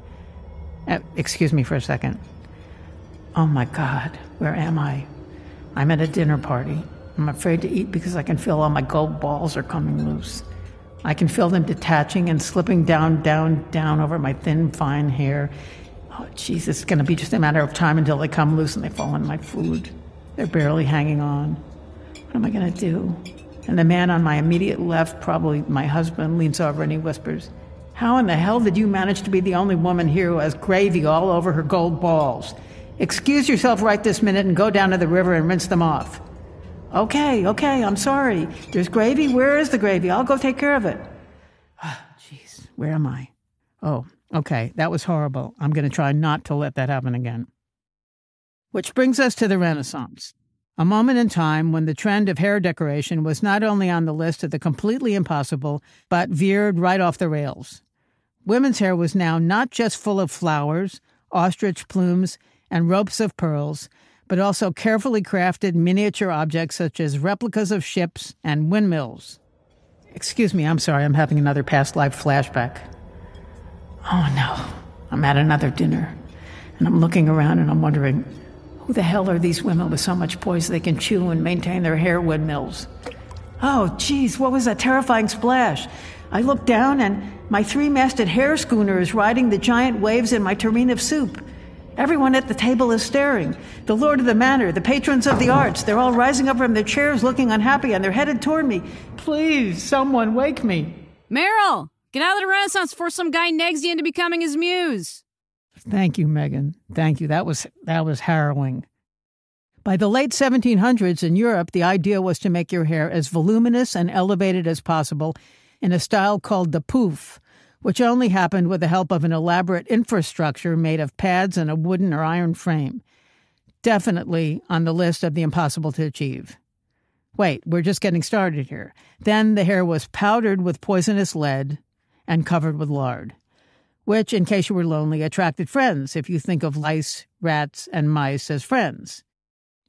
Excuse me for a second. Oh, my God. Where am I? I'm at a dinner party. I'm afraid to eat because I can feel all my gold balls are coming loose. I can feel them detaching and slipping down over my thin, fine hair. Oh, jeez, it's going to be just a matter of time until they come loose and they fall on my food. They're barely hanging on. What am I going to do? And the man on my immediate left, probably my husband, leans over and he whispers, "How in the hell did you manage to be the only woman here who has gravy all over her gold balls? Excuse yourself right this minute and go down to the river and rinse them off." Okay, I'm sorry. There's gravy? Where is the gravy? I'll go take care of it. Jeez, where am I? Oh, okay, that was horrible. I'm going to try not to let that happen again. Which brings us to the Renaissance, a moment in time when the trend of hair decoration was not only on the list of the completely impossible, but veered right off the rails. Women's hair was now not just full of flowers, ostrich plumes, and ropes of pearls, but also carefully crafted miniature objects such as replicas of ships and windmills. Excuse me, I'm sorry, I'm having another past life flashback. Oh no, I'm at another dinner, and I'm looking around and I'm wondering, who the hell are these women with so much poise they can chew and maintain their hair windmills? Oh, geez, what was that terrifying splash? I look down and my 3-masted hair schooner is riding the giant waves in my tureen of soup. Everyone at the table is staring. The lord of the manor, the patrons of the arts, they're all rising up from their chairs looking unhappy and they're headed toward me. Please, someone wake me. Meryl, get out of the Renaissance before some guy negs you into becoming his muse. Thank you, Megan. Thank you. That was harrowing. By the late 1700s in Europe, the idea was to make your hair as voluminous and elevated as possible in a style called the pouf, which only happened with the help of an elaborate infrastructure made of pads and a wooden or iron frame. Definitely on the list of the impossible to achieve. Wait, we're just getting started here. Then the hair was powdered with poisonous lead and covered with lard, which, in case you were lonely, attracted friends if you think of lice, rats, and mice as friends.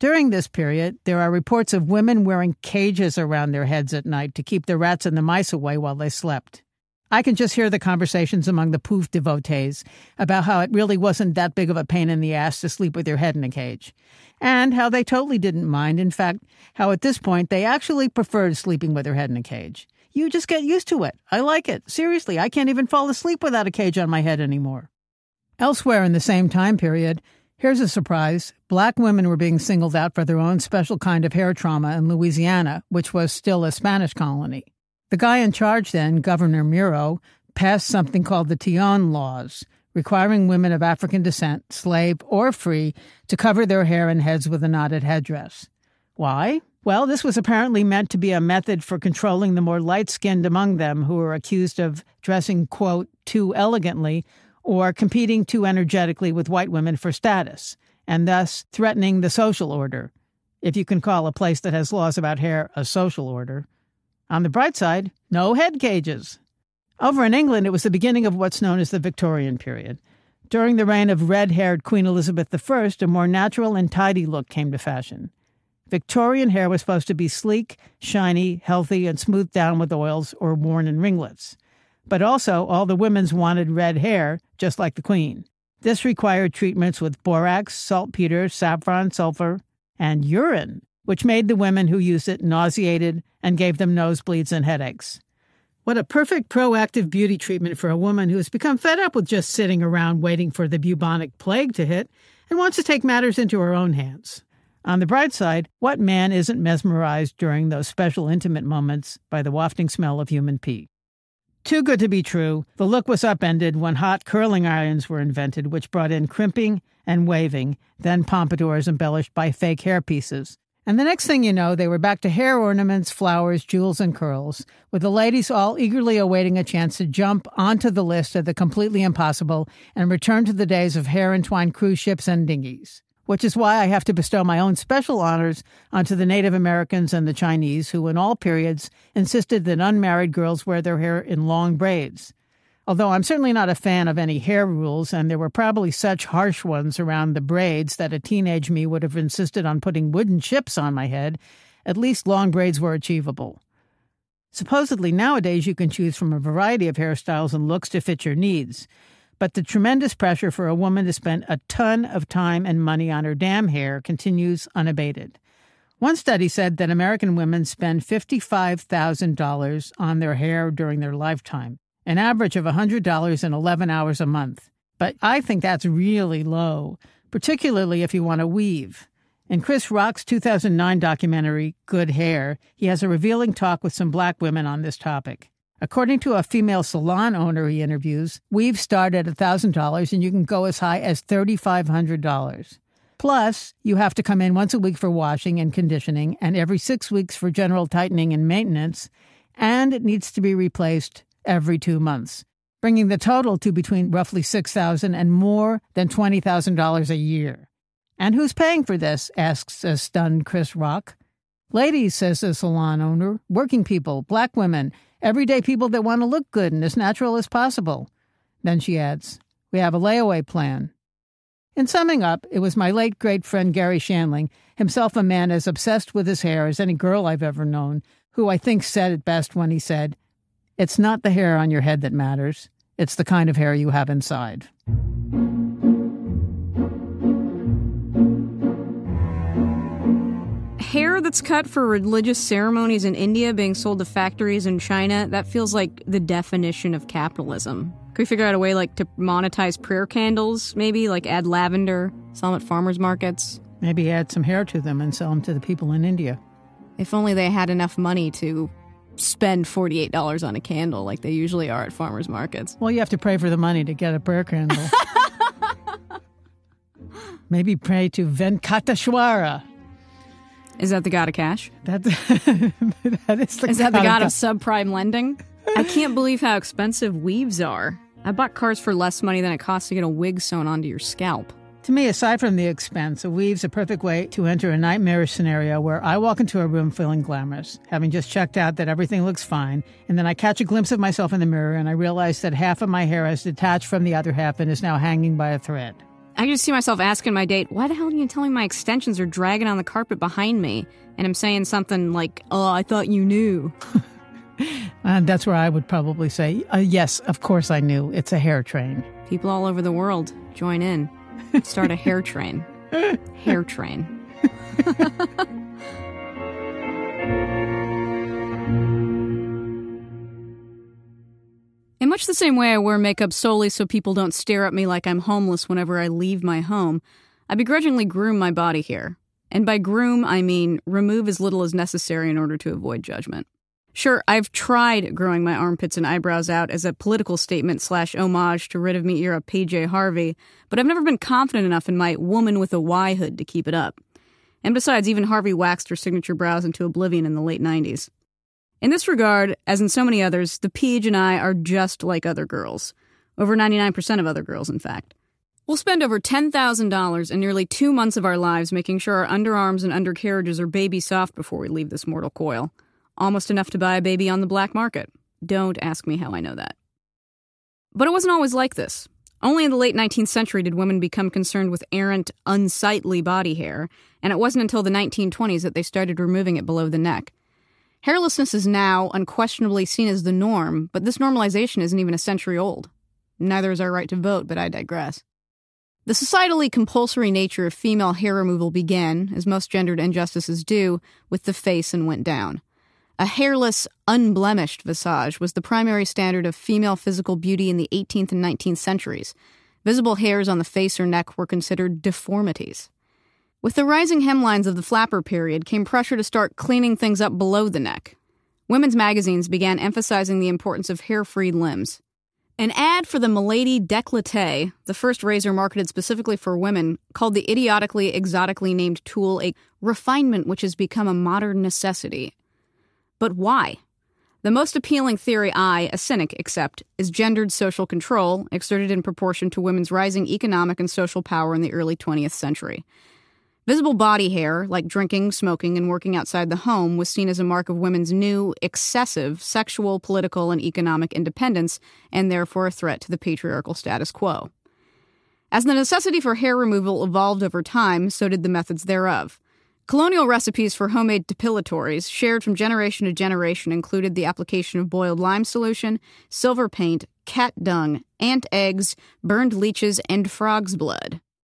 During this period, there are reports of women wearing cages around their heads at night to keep the rats and the mice away while they slept. I can just hear the conversations among the poof devotees about how it really wasn't that big of a pain in the ass to sleep with your head in a cage, and how they totally didn't mind. In fact, how at this point they actually preferred sleeping with their head in a cage. You just get used to it. I like it. Seriously, I can't even fall asleep without a cage on my head anymore. Elsewhere in the same time period, here's a surprise. Black women were being singled out for their own special kind of hair trauma in Louisiana, which was still a Spanish colony. The guy in charge then, Governor Miro, passed something called the Tillon Laws, requiring women of African descent, slave or free, to cover their hair and heads with a knotted headdress. Why? Well, this was apparently meant to be a method for controlling the more light-skinned among them who were accused of dressing, quote, too elegantly or competing too energetically with white women for status, and thus threatening the social order, if you can call a place that has laws about hair a social order. On the bright side, no head cages. Over in England, it was the beginning of what's known as the Victorian period. During the reign of red-haired Queen Elizabeth I, a more natural and tidy look came to fashion. Victorian hair was supposed to be sleek, shiny, healthy, and smoothed down with oils or worn in ringlets. But also, all the women's wanted red hair, just like the Queen. This required treatments with borax, saltpeter, saffron, sulfur, and urine, which made the women who used it nauseated and gave them nosebleeds and headaches. What a perfect proactive beauty treatment for a woman who has become fed up with just sitting around waiting for the bubonic plague to hit and wants to take matters into her own hands. On the bright side, what man isn't mesmerized during those special intimate moments by the wafting smell of human pee? Too good to be true, the look was upended when hot curling irons were invented, which brought in crimping and waving, then pompadours embellished by fake hair pieces. And the next thing you know, they were back to hair ornaments, flowers, jewels, and curls, with the ladies all eagerly awaiting a chance to jump onto the list of the completely impossible and return to the days of hair-entwined cruise ships and dinghies. Which is why I have to bestow my own special honors onto the Native Americans and the Chinese, who in all periods insisted that unmarried girls wear their hair in long braids. Although I'm certainly not a fan of any hair rules, and there were probably such harsh ones around the braids that a teenage me would have insisted on putting wooden chips on my head, at least long braids were achievable. Supposedly nowadays you can choose from a variety of hairstyles and looks to fit your needs, but the tremendous pressure for a woman to spend a ton of time and money on her damn hair continues unabated. One study said that American women spend $55,000 on their hair during their lifetime, an average of $100 in 11 hours a month. But I think that's really low, particularly if you want to weave. In Chris Rock's 2009 documentary, Good Hair, he has a revealing talk with some black women on this topic. According to a female salon owner he interviews, weaves start at $1,000 and you can go as high as $3,500. Plus, you have to come in once a week for washing and conditioning and every 6 weeks for general tightening and maintenance, and it needs to be replaced every 2 months, bringing the total to between roughly $6,000 and more than $20,000 a year. And who's paying for this, asks a stunned Chris Rock. Ladies, says the salon owner, working people, black women, everyday people that want to look good and as natural as possible. Then she adds, we have a layaway plan. In summing up, it was my late great friend Gary Shandling, himself a man as obsessed with his hair as any girl I've ever known, who I think said it best when he said, it's not the hair on your head that matters. It's the kind of hair you have inside. Hair that's cut for religious ceremonies in India being sold to factories in China, that feels like the definition of capitalism. Could we figure out a way to monetize prayer candles, maybe? Add lavender, sell them at farmers markets? Maybe add some hair to them and sell them to the people in India. If only they had enough money to spend $48 on a candle like they usually are at farmers markets. Well, you have to pray for the money to get a prayer candle. Maybe pray to Venkateshwara. Is that the god of cash? That is Is that the god of subprime lending? I can't believe how expensive weaves are. I bought cars for less money than it costs to get a wig sewn onto your scalp. To me, aside from the expense, a weave's a perfect way to enter a nightmarish scenario where I walk into a room feeling glamorous, having just checked out that everything looks fine, and then I catch a glimpse of myself in the mirror and I realize that half of my hair has detached from the other half and is now hanging by a thread. I just see myself asking my date, why the hell are you telling me my extensions are dragging on the carpet behind me? And I'm saying something like, oh, I thought you knew. That's where I would probably say, yes, of course I knew. It's a hair train. People all over the world, join in. Start a hair train. Hair train. In much the same way I wear makeup solely so people don't stare at me like I'm homeless whenever I leave my home, I begrudgingly groom my body hair. And by groom, I mean remove as little as necessary in order to avoid judgment. Sure, I've tried growing my armpits and eyebrows out as a political statement/homage to rid of me era PJ Harvey, but I've never been confident enough in my woman with a Y hood to keep it up. And besides, even Harvey waxed her signature brows into oblivion in the late 90s. In this regard, as in so many others, the Peach and I are just like other girls. Over 99% of other girls, in fact. We'll spend over $10,000 in nearly 2 months of our lives making sure our underarms and undercarriages are baby soft before we leave this mortal coil. Almost enough to buy a baby on the black market. Don't ask me how I know that. But it wasn't always like this. Only in the late 19th century did women become concerned with errant, unsightly body hair, and it wasn't until the 1920s that they started removing it below the neck. Hairlessness is now unquestionably seen as the norm, but this normalization isn't even a century old. Neither is our right to vote, but I digress. The societally compulsory nature of female hair removal began, as most gendered injustices do, with the face and went down. A hairless, unblemished visage was the primary standard of female physical beauty in the 18th and 19th centuries. Visible hairs on the face or neck were considered deformities. With the rising hemlines of the flapper period came pressure to start cleaning things up below the neck. Women's magazines began emphasizing the importance of hair-free limbs. An ad for the Milady Décolleté, the first razor marketed specifically for women, called the idiotically, exotically named tool a refinement which has become a modern necessity. But why? The most appealing theory I, a cynic, accept is gendered social control exerted in proportion to women's rising economic and social power in the early 20th century. Visible body hair, like drinking, smoking, and working outside the home, was seen as a mark of women's new, excessive, sexual, political, and economic independence, and therefore a threat to the patriarchal status quo. As the necessity for hair removal evolved over time, so did the methods thereof. Colonial recipes for homemade depilatories, shared from generation to generation, included the application of boiled lime solution, silver paint, cat dung, ant eggs, burned leeches, and frog's blood.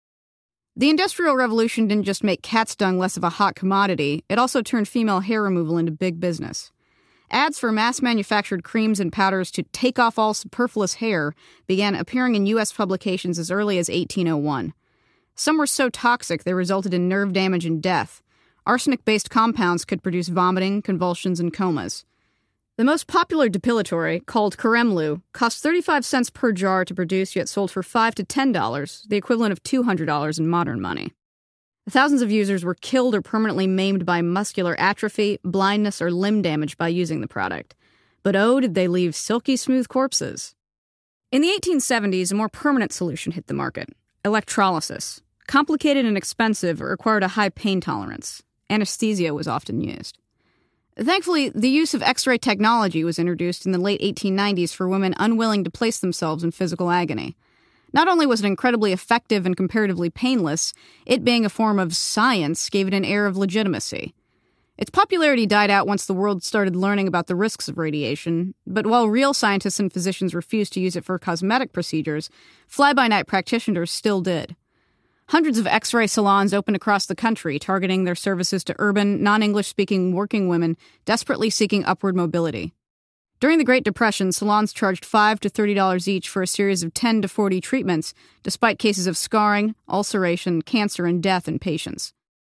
The Industrial Revolution didn't just make cat's dung less of a hot commodity, it also turned female hair removal into big business. Ads for mass-manufactured creams and powders to take off all superfluous hair began appearing in U.S. publications as early as 1801. Some were so toxic they resulted in nerve damage and death. Arsenic-based compounds could produce vomiting, convulsions, and comas. The most popular depilatory, called Coremlu, cost 35 cents per jar to produce, yet sold for $5 to $10, the equivalent of $200 in modern money. Thousands of users were killed or permanently maimed by muscular atrophy, blindness, or limb damage by using the product. But oh, did they leave silky smooth corpses. In the 1870s, a more permanent solution hit the market: electrolysis. Complicated and expensive, it required a high pain tolerance. Anesthesia was often used. Thankfully, the use of X-ray technology was introduced in the late 1890s for women unwilling to place themselves in physical agony. Not only was it incredibly effective and comparatively painless, it being a form of science gave it an air of legitimacy. Its popularity died out once the world started learning about the risks of radiation, but while real scientists and physicians refused to use it for cosmetic procedures, fly-by-night practitioners still did. Hundreds of X-ray salons opened across the country, targeting their services to urban, non-English-speaking working women desperately seeking upward mobility. During the Great Depression, salons charged $5 to $30 each for a series of 10 to 40 treatments, despite cases of scarring, ulceration, cancer, and death in patients.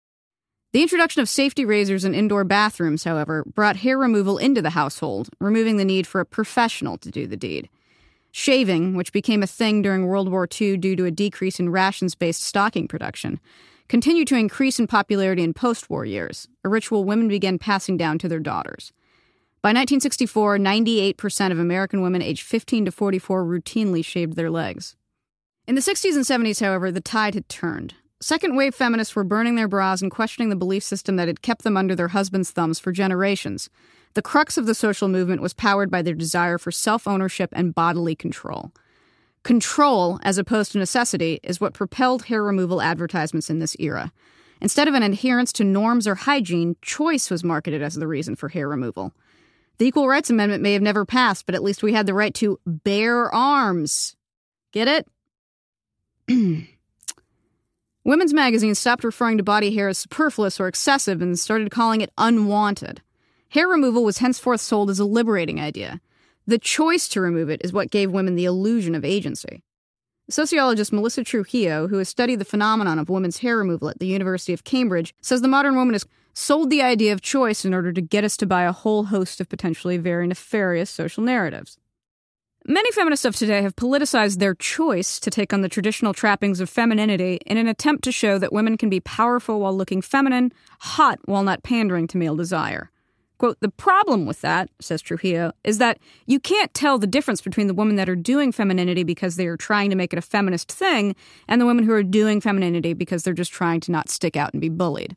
The introduction of safety razors in indoor bathrooms, however, brought hair removal into the household, removing the need for a professional to do the deed. Shaving, which became a thing during World War II due to a decrease in rations-based stocking production, continued to increase in popularity in post-war years, a ritual women began passing down to their daughters. By 1964, 98% of American women aged 15 to 44 routinely shaved their legs. In the 60s and 70s, however, the tide had turned. Second-wave feminists were burning their bras and questioning the belief system that had kept them under their husbands' thumbs for generations. The crux of the social movement was powered by their desire for self-ownership and bodily control. Control, as opposed to necessity, is what propelled hair removal advertisements in this era. Instead of an adherence to norms or hygiene, choice was marketed as the reason for hair removal. The Equal Rights Amendment may have never passed, but at least we had the right to bear arms. Get it? Women's magazines stopped referring to body hair as superfluous or excessive and started calling it unwanted. Hair removal was henceforth sold as a liberating idea. The choice to remove it is what gave women the illusion of agency. Sociologist Melissa Trujillo, who has studied the phenomenon of women's hair removal at the University of Cambridge, says the modern woman has sold the idea of choice in order to get us to buy a whole host of potentially very nefarious social narratives. Many feminists of today have politicized their choice to take on the traditional trappings of femininity in an attempt to show that women can be powerful while looking feminine, hot while not pandering to male desire. Quote, the problem with that, says Trujillo, is that you can't tell the difference between the women that are doing femininity because they are trying to make it a feminist thing and the women who are doing femininity because they're just trying to not stick out and be bullied.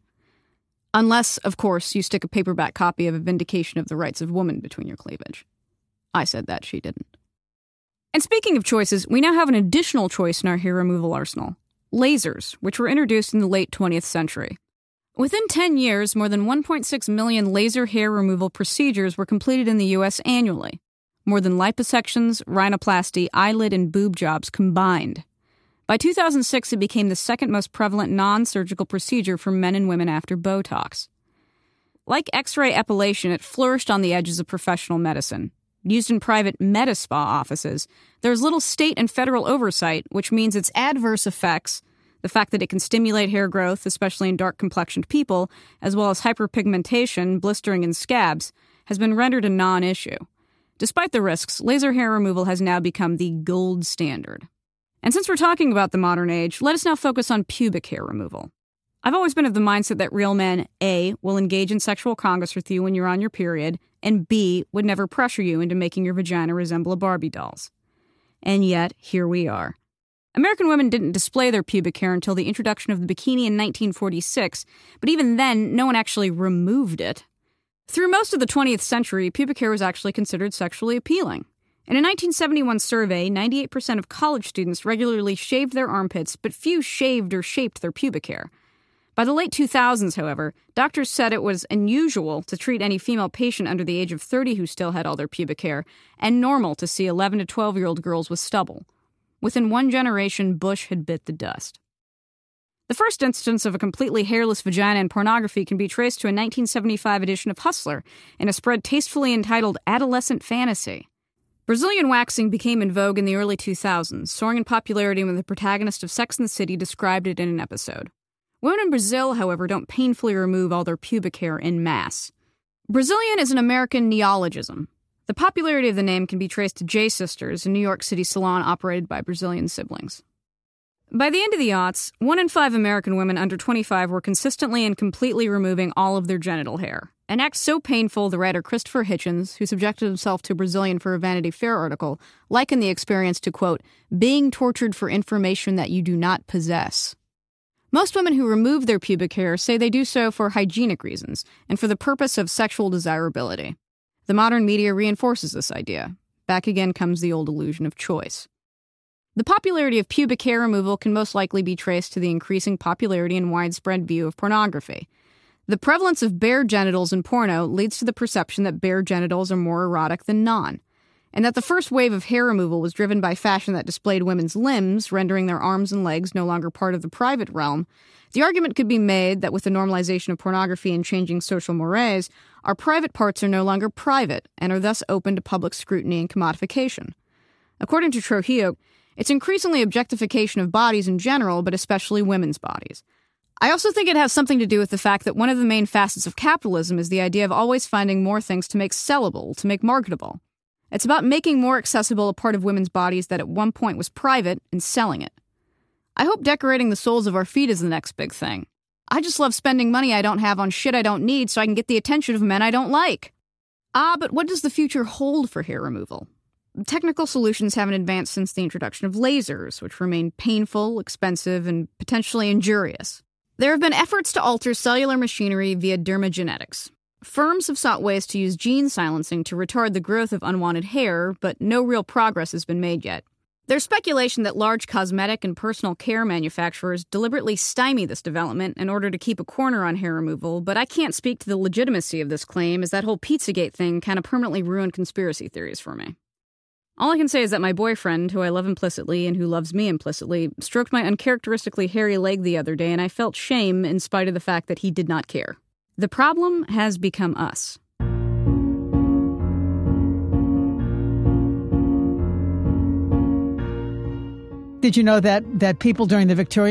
Unless, of course, you stick a paperback copy of A Vindication of the Rights of Woman between your cleavage. I said that, she didn't. And speaking of choices, we now have an additional choice in our hair removal arsenal. Lasers, which were introduced in the late 20th century. Within 10 years, more than 1.6 million laser hair removal procedures were completed in the U.S. annually. More than liposections, rhinoplasty, eyelid, and boob jobs combined. By 2006, it became the second most prevalent non-surgical procedure for men and women after Botox. Like X-ray epilation, it flourished on the edges of professional medicine. Used in private med-spa offices, there's little state and federal oversight, which means its adverse effects, the fact that it can stimulate hair growth, especially in dark-complexioned people, as well as hyperpigmentation, blistering, and scabs, has been rendered a non-issue. Despite the risks, laser hair removal has now become the gold standard. And since we're talking about the modern age, let us now focus on pubic hair removal. I've always been of the mindset that real men, A, will engage in sexual congress with you when you're on your period, and B, would never pressure you into making your vagina resemble a Barbie doll's. And yet, here we are. American women didn't display their pubic hair until the introduction of the bikini in 1946, but even then, no one actually removed it. Through most of the 20th century, pubic hair was actually considered sexually appealing. In a 1971 survey, 98% of college students regularly shaved their armpits, but few shaved or shaped their pubic hair. By the late 2000s, however, doctors said it was unusual to treat any female patient under the age of 30 who still had all their pubic hair, and normal to see 11 to 12-year-old girls with stubble. Within one generation, Bush had bit the dust. The first instance of a completely hairless vagina in pornography can be traced to a 1975 edition of Hustler in a spread tastefully entitled Adolescent Fantasy. Brazilian waxing became in vogue in the early 2000s, soaring in popularity when the protagonist of Sex and the City described it in an episode. Women in Brazil, however, don't painfully remove all their pubic hair en masse. Brazilian is an American neologism. The popularity of the name can be traced to J Sisters, a New York City salon operated by Brazilian siblings. By the end of the aughts, 1 in 5 American women under 25 were consistently and completely removing all of their genital hair. An act so painful, the writer Christopher Hitchens, who subjected himself to Brazilian for a Vanity Fair article, likened the experience to, quote, being tortured for information that you do not possess. Most women who remove their pubic hair say they do so for hygienic reasons and for the purpose of sexual desirability. The modern media reinforces this idea. Back again comes the old illusion of choice. The popularity of pubic hair removal can most likely be traced to the increasing popularity and widespread view of pornography. The prevalence of bare genitals in porno leads to the perception that bare genitals are more erotic than non, and that the first wave of hair removal was driven by fashion that displayed women's limbs, rendering their arms and legs no longer part of the private realm. The argument could be made that with the normalization of pornography and changing social mores, our private parts are no longer private and are thus open to public scrutiny and commodification. According to Trujillo, it's increasingly objectification of bodies in general, but especially women's bodies. I also think it has something to do with the fact that one of the main facets of capitalism is the idea of always finding more things to make sellable, to make marketable. It's about making more accessible a part of women's bodies that at one point was private and selling it. I hope decorating the soles of our feet is the next big thing. I just love spending money I don't have on shit I don't need so I can get the attention of men I don't like. But what does the future hold for hair removal? Technical solutions haven't advanced since the introduction of lasers, which remain painful, expensive, and potentially injurious. There have been efforts to alter cellular machinery via dermogenetics. Firms have sought ways to use gene silencing to retard the growth of unwanted hair, but no real progress has been made yet. There's speculation that large cosmetic and personal care manufacturers deliberately stymie this development in order to keep a corner on hair removal, but I can't speak to the legitimacy of this claim, as that whole Pizzagate thing kind of permanently ruined conspiracy theories for me. All I can say is that my boyfriend, who I love implicitly and who loves me implicitly, stroked my uncharacteristically hairy leg the other day, and I felt shame in spite of the fact that he did not care. The problem has become us. Did you know that people during the Victorian